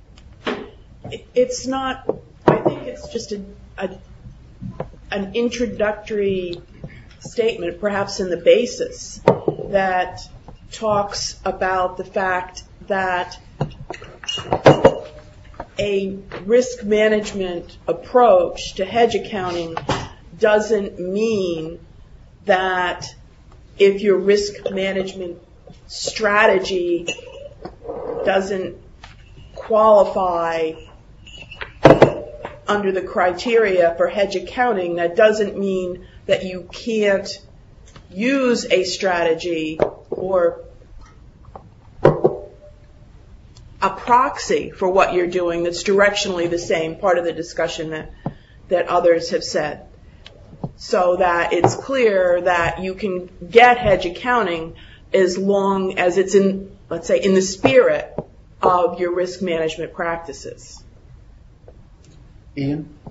It's not. I think it's just a, a an introductory statement, perhaps in the basis, that talks about the fact that a risk management approach to hedge accounting doesn't mean that if your risk management strategy doesn't qualify under the criteria for hedge accounting, that doesn't mean that you can't use a strategy or a proxy for what you're doing that's directionally the same, part of the discussion that, that others have said, so that it's clear that you can get hedge accounting as long as it's in, let's say, in the spirit of your risk management practices. Ian?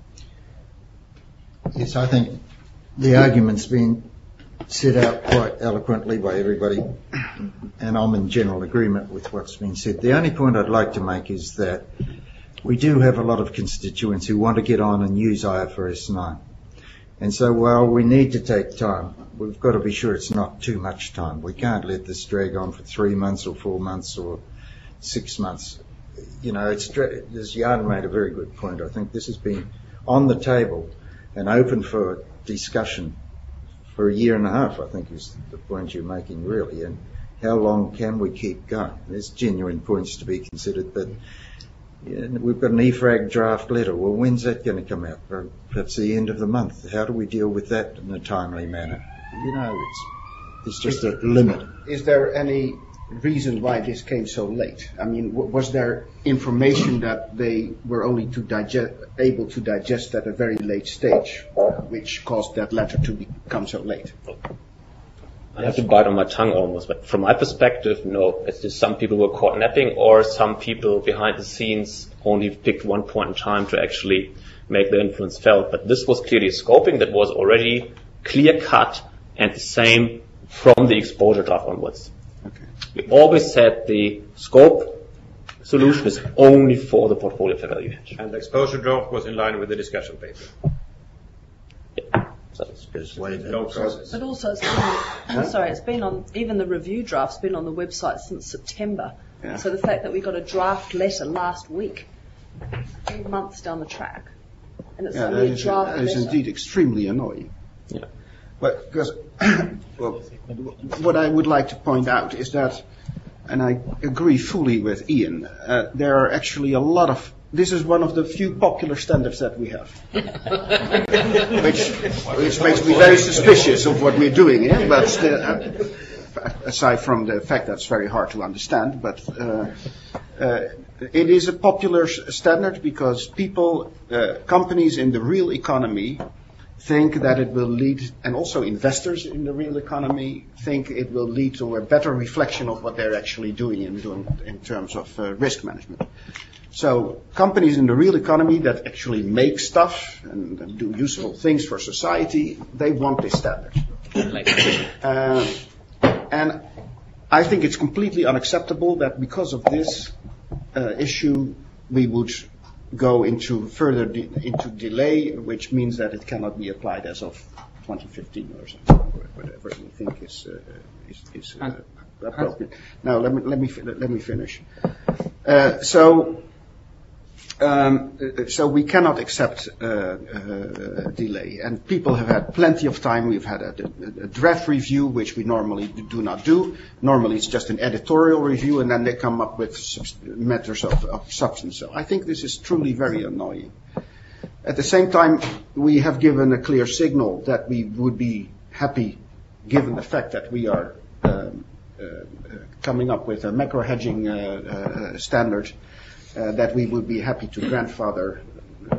Yes, I think the argument's been set out quite eloquently by everybody, and I'm in general agreement with what's been said. The only point I'd like to make is that we do have a lot of constituents who want to get on and use I F R S nine. And so while we need to take time, we've got to be sure it's not too much time. We can't let this drag on for three months or four months or six months. You know, it's, as Jan made a very good point. I think this has been on the table and open for discussion for a year and a half, I think is the point you're making really. And how long can we keep going? There's genuine points to be considered, but yeah, we've got an E F R A G draft letter. Well, when's that going to come out? Perhaps the end of the month. How do we deal with that in a timely manner? You know, it's, it's just a limit. Is there any reason why this came so late? I mean, w- was there information that they were only to digest, able to digest at a very late stage, which caused that letter to become so late? I have to bite on my tongue almost, but from my perspective, no. It's just some people were caught napping, or some people behind the scenes only picked one point in time to actually make their influence felt. But this was clearly a scoping that was already clear cut and the same from the exposure draft onwards. Okay. We always said the scope solution is only for the portfolio fair value hedge. And the exposure draft was in line with the discussion paper. Yeah. No process. But also, it's been on, I'm sorry, it's been on, even the review draft's been on the website since September. Yeah. So the fact that we got a draft letter last week, three months down the track, and it's Yeah, only that a is, draft that is letter. indeed extremely annoying. Yeah. But because, well, what I would like to point out is that, and I agree fully with Ian, uh, there are actually a lot of, this is one of the few popular standards that we have. which, which makes me very suspicious of what we're doing, yeah? But still, uh, aside from the fact that it's very hard to understand, but uh, uh, it is a popular standard because people, uh, companies in the real economy think that it will lead, and also investors in the real economy think it will lead to a better reflection of what they're actually doing in, doing in terms of uh, risk management. So companies in the real economy that actually make stuff and, and do useful things for society, they want this standard. Uh, and I think it's completely unacceptable that because of this uh, issue, we would go into further de- into delay, which means that it cannot be applied as of twenty fifteen or something, whatever we think is uh, is, is uh, appropriate. Now let me let me let me finish. Uh, so. Um, so we cannot accept uh, uh, delay, and people have had plenty of time. We've had a, a draft review, which we normally do not do. Normally, it's just an editorial review, and then they come up with subs- matters of, of substance. So I think this is truly very annoying. At the same time, we have given a clear signal that we would be happy, given the fact that we are um, uh, coming up with a macro hedging uh, uh, standard. Uh, that we would be happy to grandfather, uh,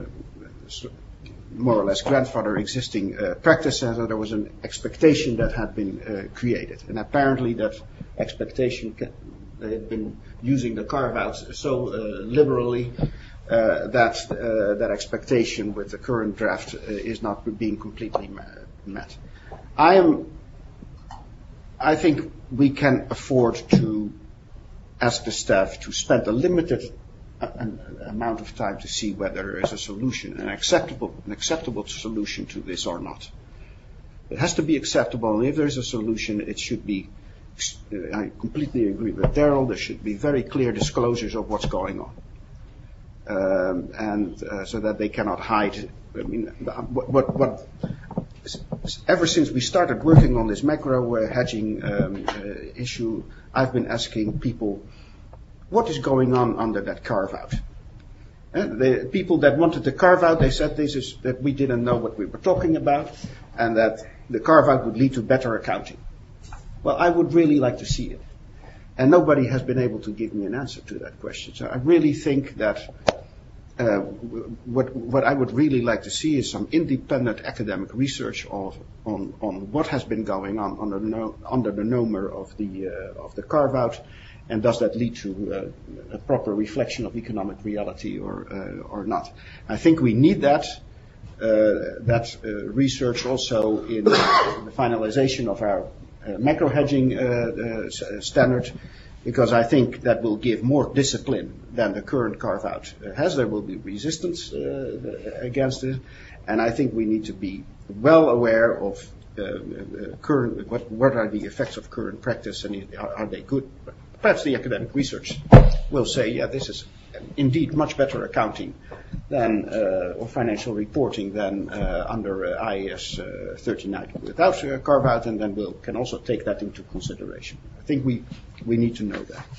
more or less grandfather existing uh, practices. So there was an expectation that had been uh, created. And apparently that expectation, ca- they had been using the carve-outs so uh, liberally uh, that uh, that expectation with the current draft uh, is not being completely ma- met. I am, I think we can afford to ask the staff to spend a limited an amount of time to see whether there is a solution, an acceptable, an acceptable solution to this or not. It has to be acceptable, and if there is a solution, it should be, I completely agree with Daryl, there should be very clear disclosures of what's going on. Um, and uh, so that they cannot hide. I mean, what, what, what ever since we started working on this macro uh, hedging um, uh, issue, I've been asking people, what is going on under that carve-out? And the people that wanted the carve-out, they said this is that we didn't know what we were talking about, and that the carve-out would lead to better accounting. Well, I would really like to see it. And nobody has been able to give me an answer to that question. So I really think that uh, what, what I would really like to see is some independent academic research of, on, on what has been going on under, no, under the NOMER of the, uh, of the carve-out. And does that lead to uh, a proper reflection of economic reality or uh, or not? I think we need that uh, that uh, research also in the finalization of our uh, macro hedging uh, uh, standard, because I think that will give more discipline than the current carve-out has. There will be resistance uh, against it, and I think we need to be well aware of uh, uh, current what what are the effects of current practice, and are, are they good? Perhaps the academic research will say, yeah, this is indeed much better accounting than uh, or financial reporting than uh, under uh, I A S uh, thirty-nine without uh, carve-out, and then we'll can also take that into consideration. I think we we need to know that.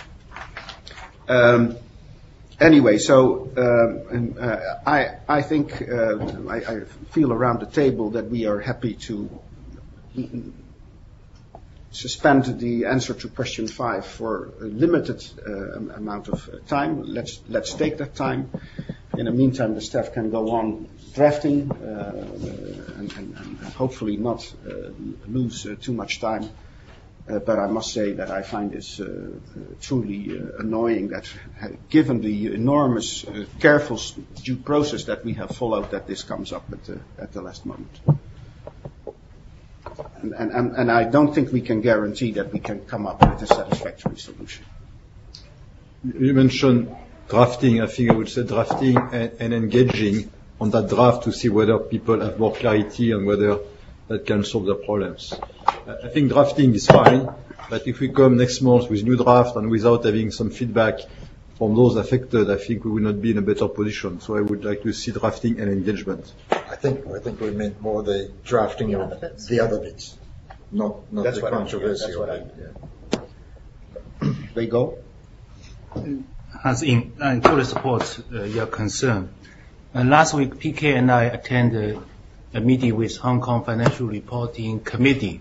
Um, anyway, so um, uh, I I think uh, I, I feel around the table that we are happy to suspend the answer to question five for a limited uh, amount of uh, time. Let's let's take that time. In the meantime, the staff can go on drafting uh, and, and, and hopefully not uh, lose uh, too much time. Uh, but I must say that I find this uh, uh, truly uh, annoying that, uh, given the enormous, uh, careful due process that we have followed, that this comes up at the, at the last moment. And, and, and I don't think we can guarantee that we can come up with a satisfactory solution. You mentioned drafting. I think I would say drafting and, and engaging on that draft to see whether people have more clarity and whether that can solve their problems. I think drafting is fine, but if we come next month with new draft and without having some feedback from those affected, I think we will not be in a better position. So I would like to see drafting and engagement. I think I think we meant more the drafting the of other the other bits, not not That's the controversial. I, yeah. They go. As in, I totally support uh, your concern. Uh, last week, P K and I attended a meeting with Hong Kong Financial Reporting Committee,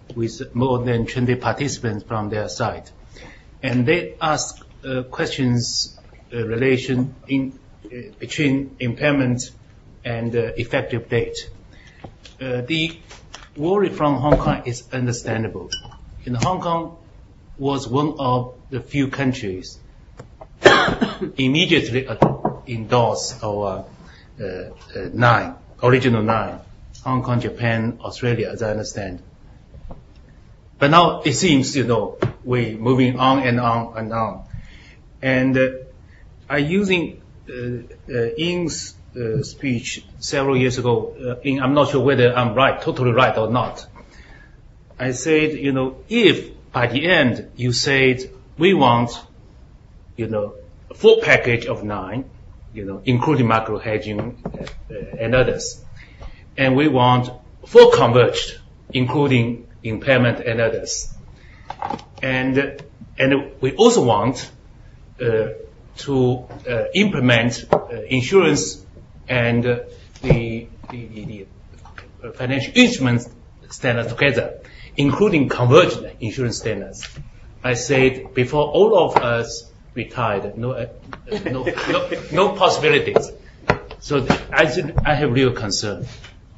with more than twenty participants from their side. And they ask uh, questions uh, relation in, uh, between impairment and uh, effective date. Uh, the worry from Hong Kong is understandable. In Hong Kong was one of the few countries immediately endorsed our uh, uh, nine, original nine, Hong Kong, Japan, Australia, as I understand. But now it seems, you know, we're moving on and on and on. And uh, I using uh, uh, Ian's uh, speech several years ago, uh, in, I'm not sure whether I'm right, totally right or not. I said, you know, if by the end you said we want, you know, a full package of nine, you know, including macro hedging uh, uh, and others, and we want full converged, including impairment and others, and uh, and we also want uh, to uh, implement uh, insurance and uh, the, the, the, the financial instruments standards together, including converged insurance standards. I said before all of us retired, no, uh, no, no, no possibilities. So I think I have real concern.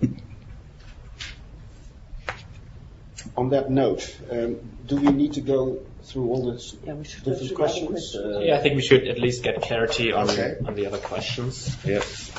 On that note, um, do we need to go through all the Yeah, we should different questions? Uh, Yeah, I think we should at least get clarity on, Okay. on the other questions. Yes.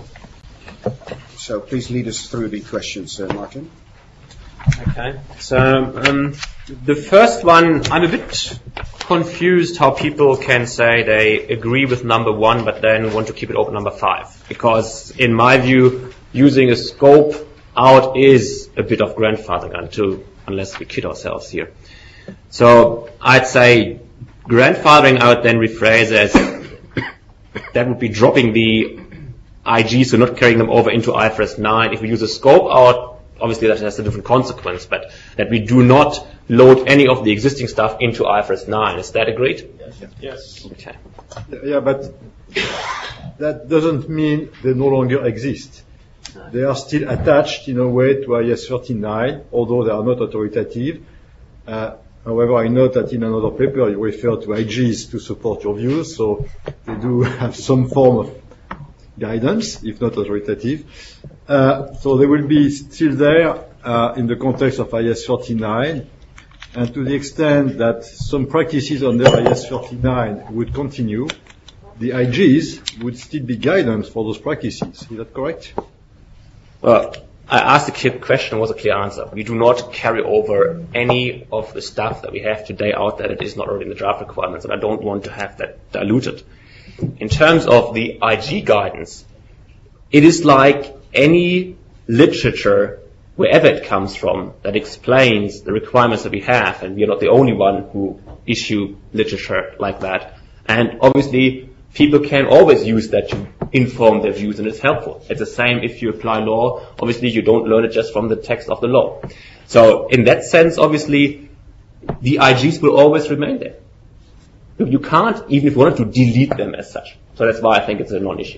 So please lead us through the questions, uh, Martin. Okay. So um, the first one, I'm a bit confused how people can say they agree with number one, but then want to keep it open number five. Because in my view, using a scope out is a bit of grandfathering until, unless we kid ourselves here. So I'd say grandfathering out, then rephrase as that would be dropping the I Gs, so not carrying them over into I F R S nine. If we use a scope out, obviously that has a different consequence, but that we do not load any of the existing stuff into I F R S nine. Is that agreed? Yes. Yes. Okay. Yeah, but that doesn't mean they no longer exist. They are still attached in a way to I S thirty-nine, although they are not authoritative. Uh, however, I note that in another paper you refer to I Gs to support your views, so they do have some form of guidance, if not authoritative. Uh, so they will be still there uh, in the context of I S thirty-nine, and to the extent that some practices under I S thirty-nine would continue, the I Gs would still be guidance for those practices. Is that correct? Well, I asked a clear question, was a clear answer. We do not carry over any of the stuff that we have today out that it is not already in the draft requirements, and I don't want to have that diluted. In terms of the I G guidance, it is like any literature, wherever it comes from, that explains the requirements that we have, and we are not the only one who issue literature like that. And obviously, people can always use that to inform their views, and it's helpful. It's the same if you apply law. Obviously, you don't learn it just from the text of the law. So in that sense, obviously, the I Gs will always remain there. You can't, even if you wanted to, delete them as such. So that's why I think it's a non-issue.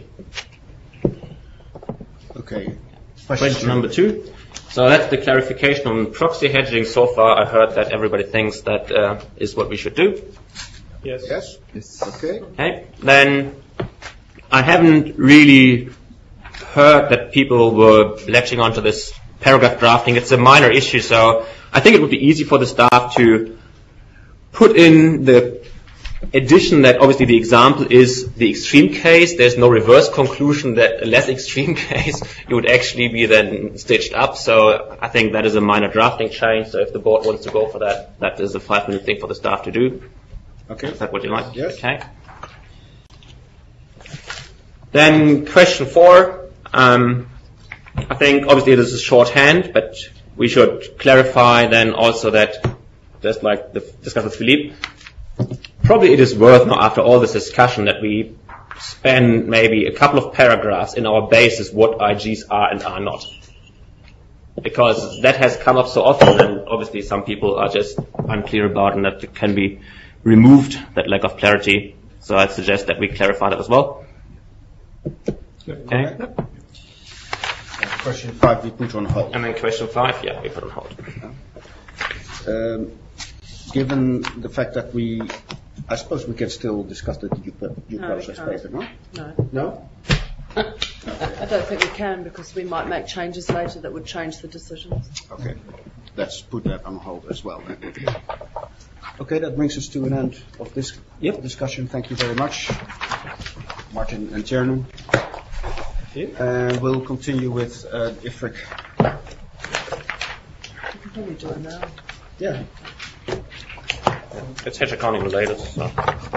Okay. Question, Question number two. So that's the clarification on proxy hedging. So far, I heard that everybody thinks that uh, is what we should do. Yes. Yes? Yes. Okay. Okay. Then I haven't really heard that people were latching onto this paragraph drafting. It's a minor issue, so I think it would be easy for the staff to put in the addition that obviously the example is the extreme case. There's no reverse conclusion that a less extreme case it would actually be then stitched up. So I think that is a minor drafting change. So if the board wants to go for that, that is a five-minute thing for the staff to do. Okay. Is that what you like? Yes. Okay. Then question four. Um, I think obviously this is shorthand, but we should clarify then also that, just like the discussion with Philippe, probably it is worth now after all this discussion that we spend maybe a couple of paragraphs in our basis what I Gs are and are not. Because that has come up so often, and obviously some people are just unclear about it, and that can be removed, that lack of clarity. So I'd suggest that we clarify that as well. Okay. Question five we put on hold. And then question five, yeah, we put on hold. Um, given the fact that we, I suppose we can still discuss the due, due No, we process can't. paper, no? No. No? I don't think we can because we might make changes later that would change the decisions. Okay. Let's put that on hold as well then. Okay, that brings us to an end of this Yep. discussion. Thank you very much, Martin and Chairman. And we'll continue with uh, I F R I C. We can probably do it now. Yeah. It's hedge accounting related, so.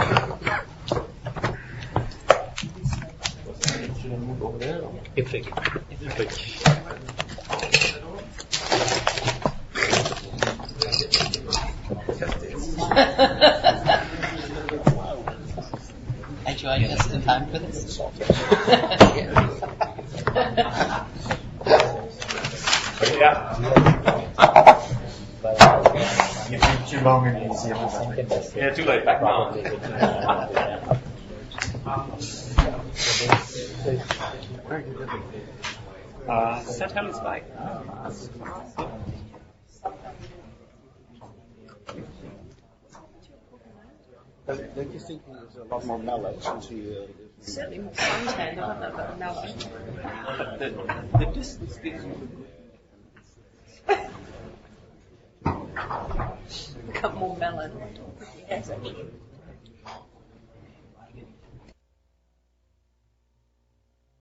I F R I C. I F R I C. Enjoy just in time for this. Yeah. You've been too long in New Zealand. Yeah, too late back now. Uh, Set Hell is back. Don't you think there's a lot more mellow since you... Certainly more suntan, I don't know about mellow. But the, the distance gives you Become more mellow. Yes, actually.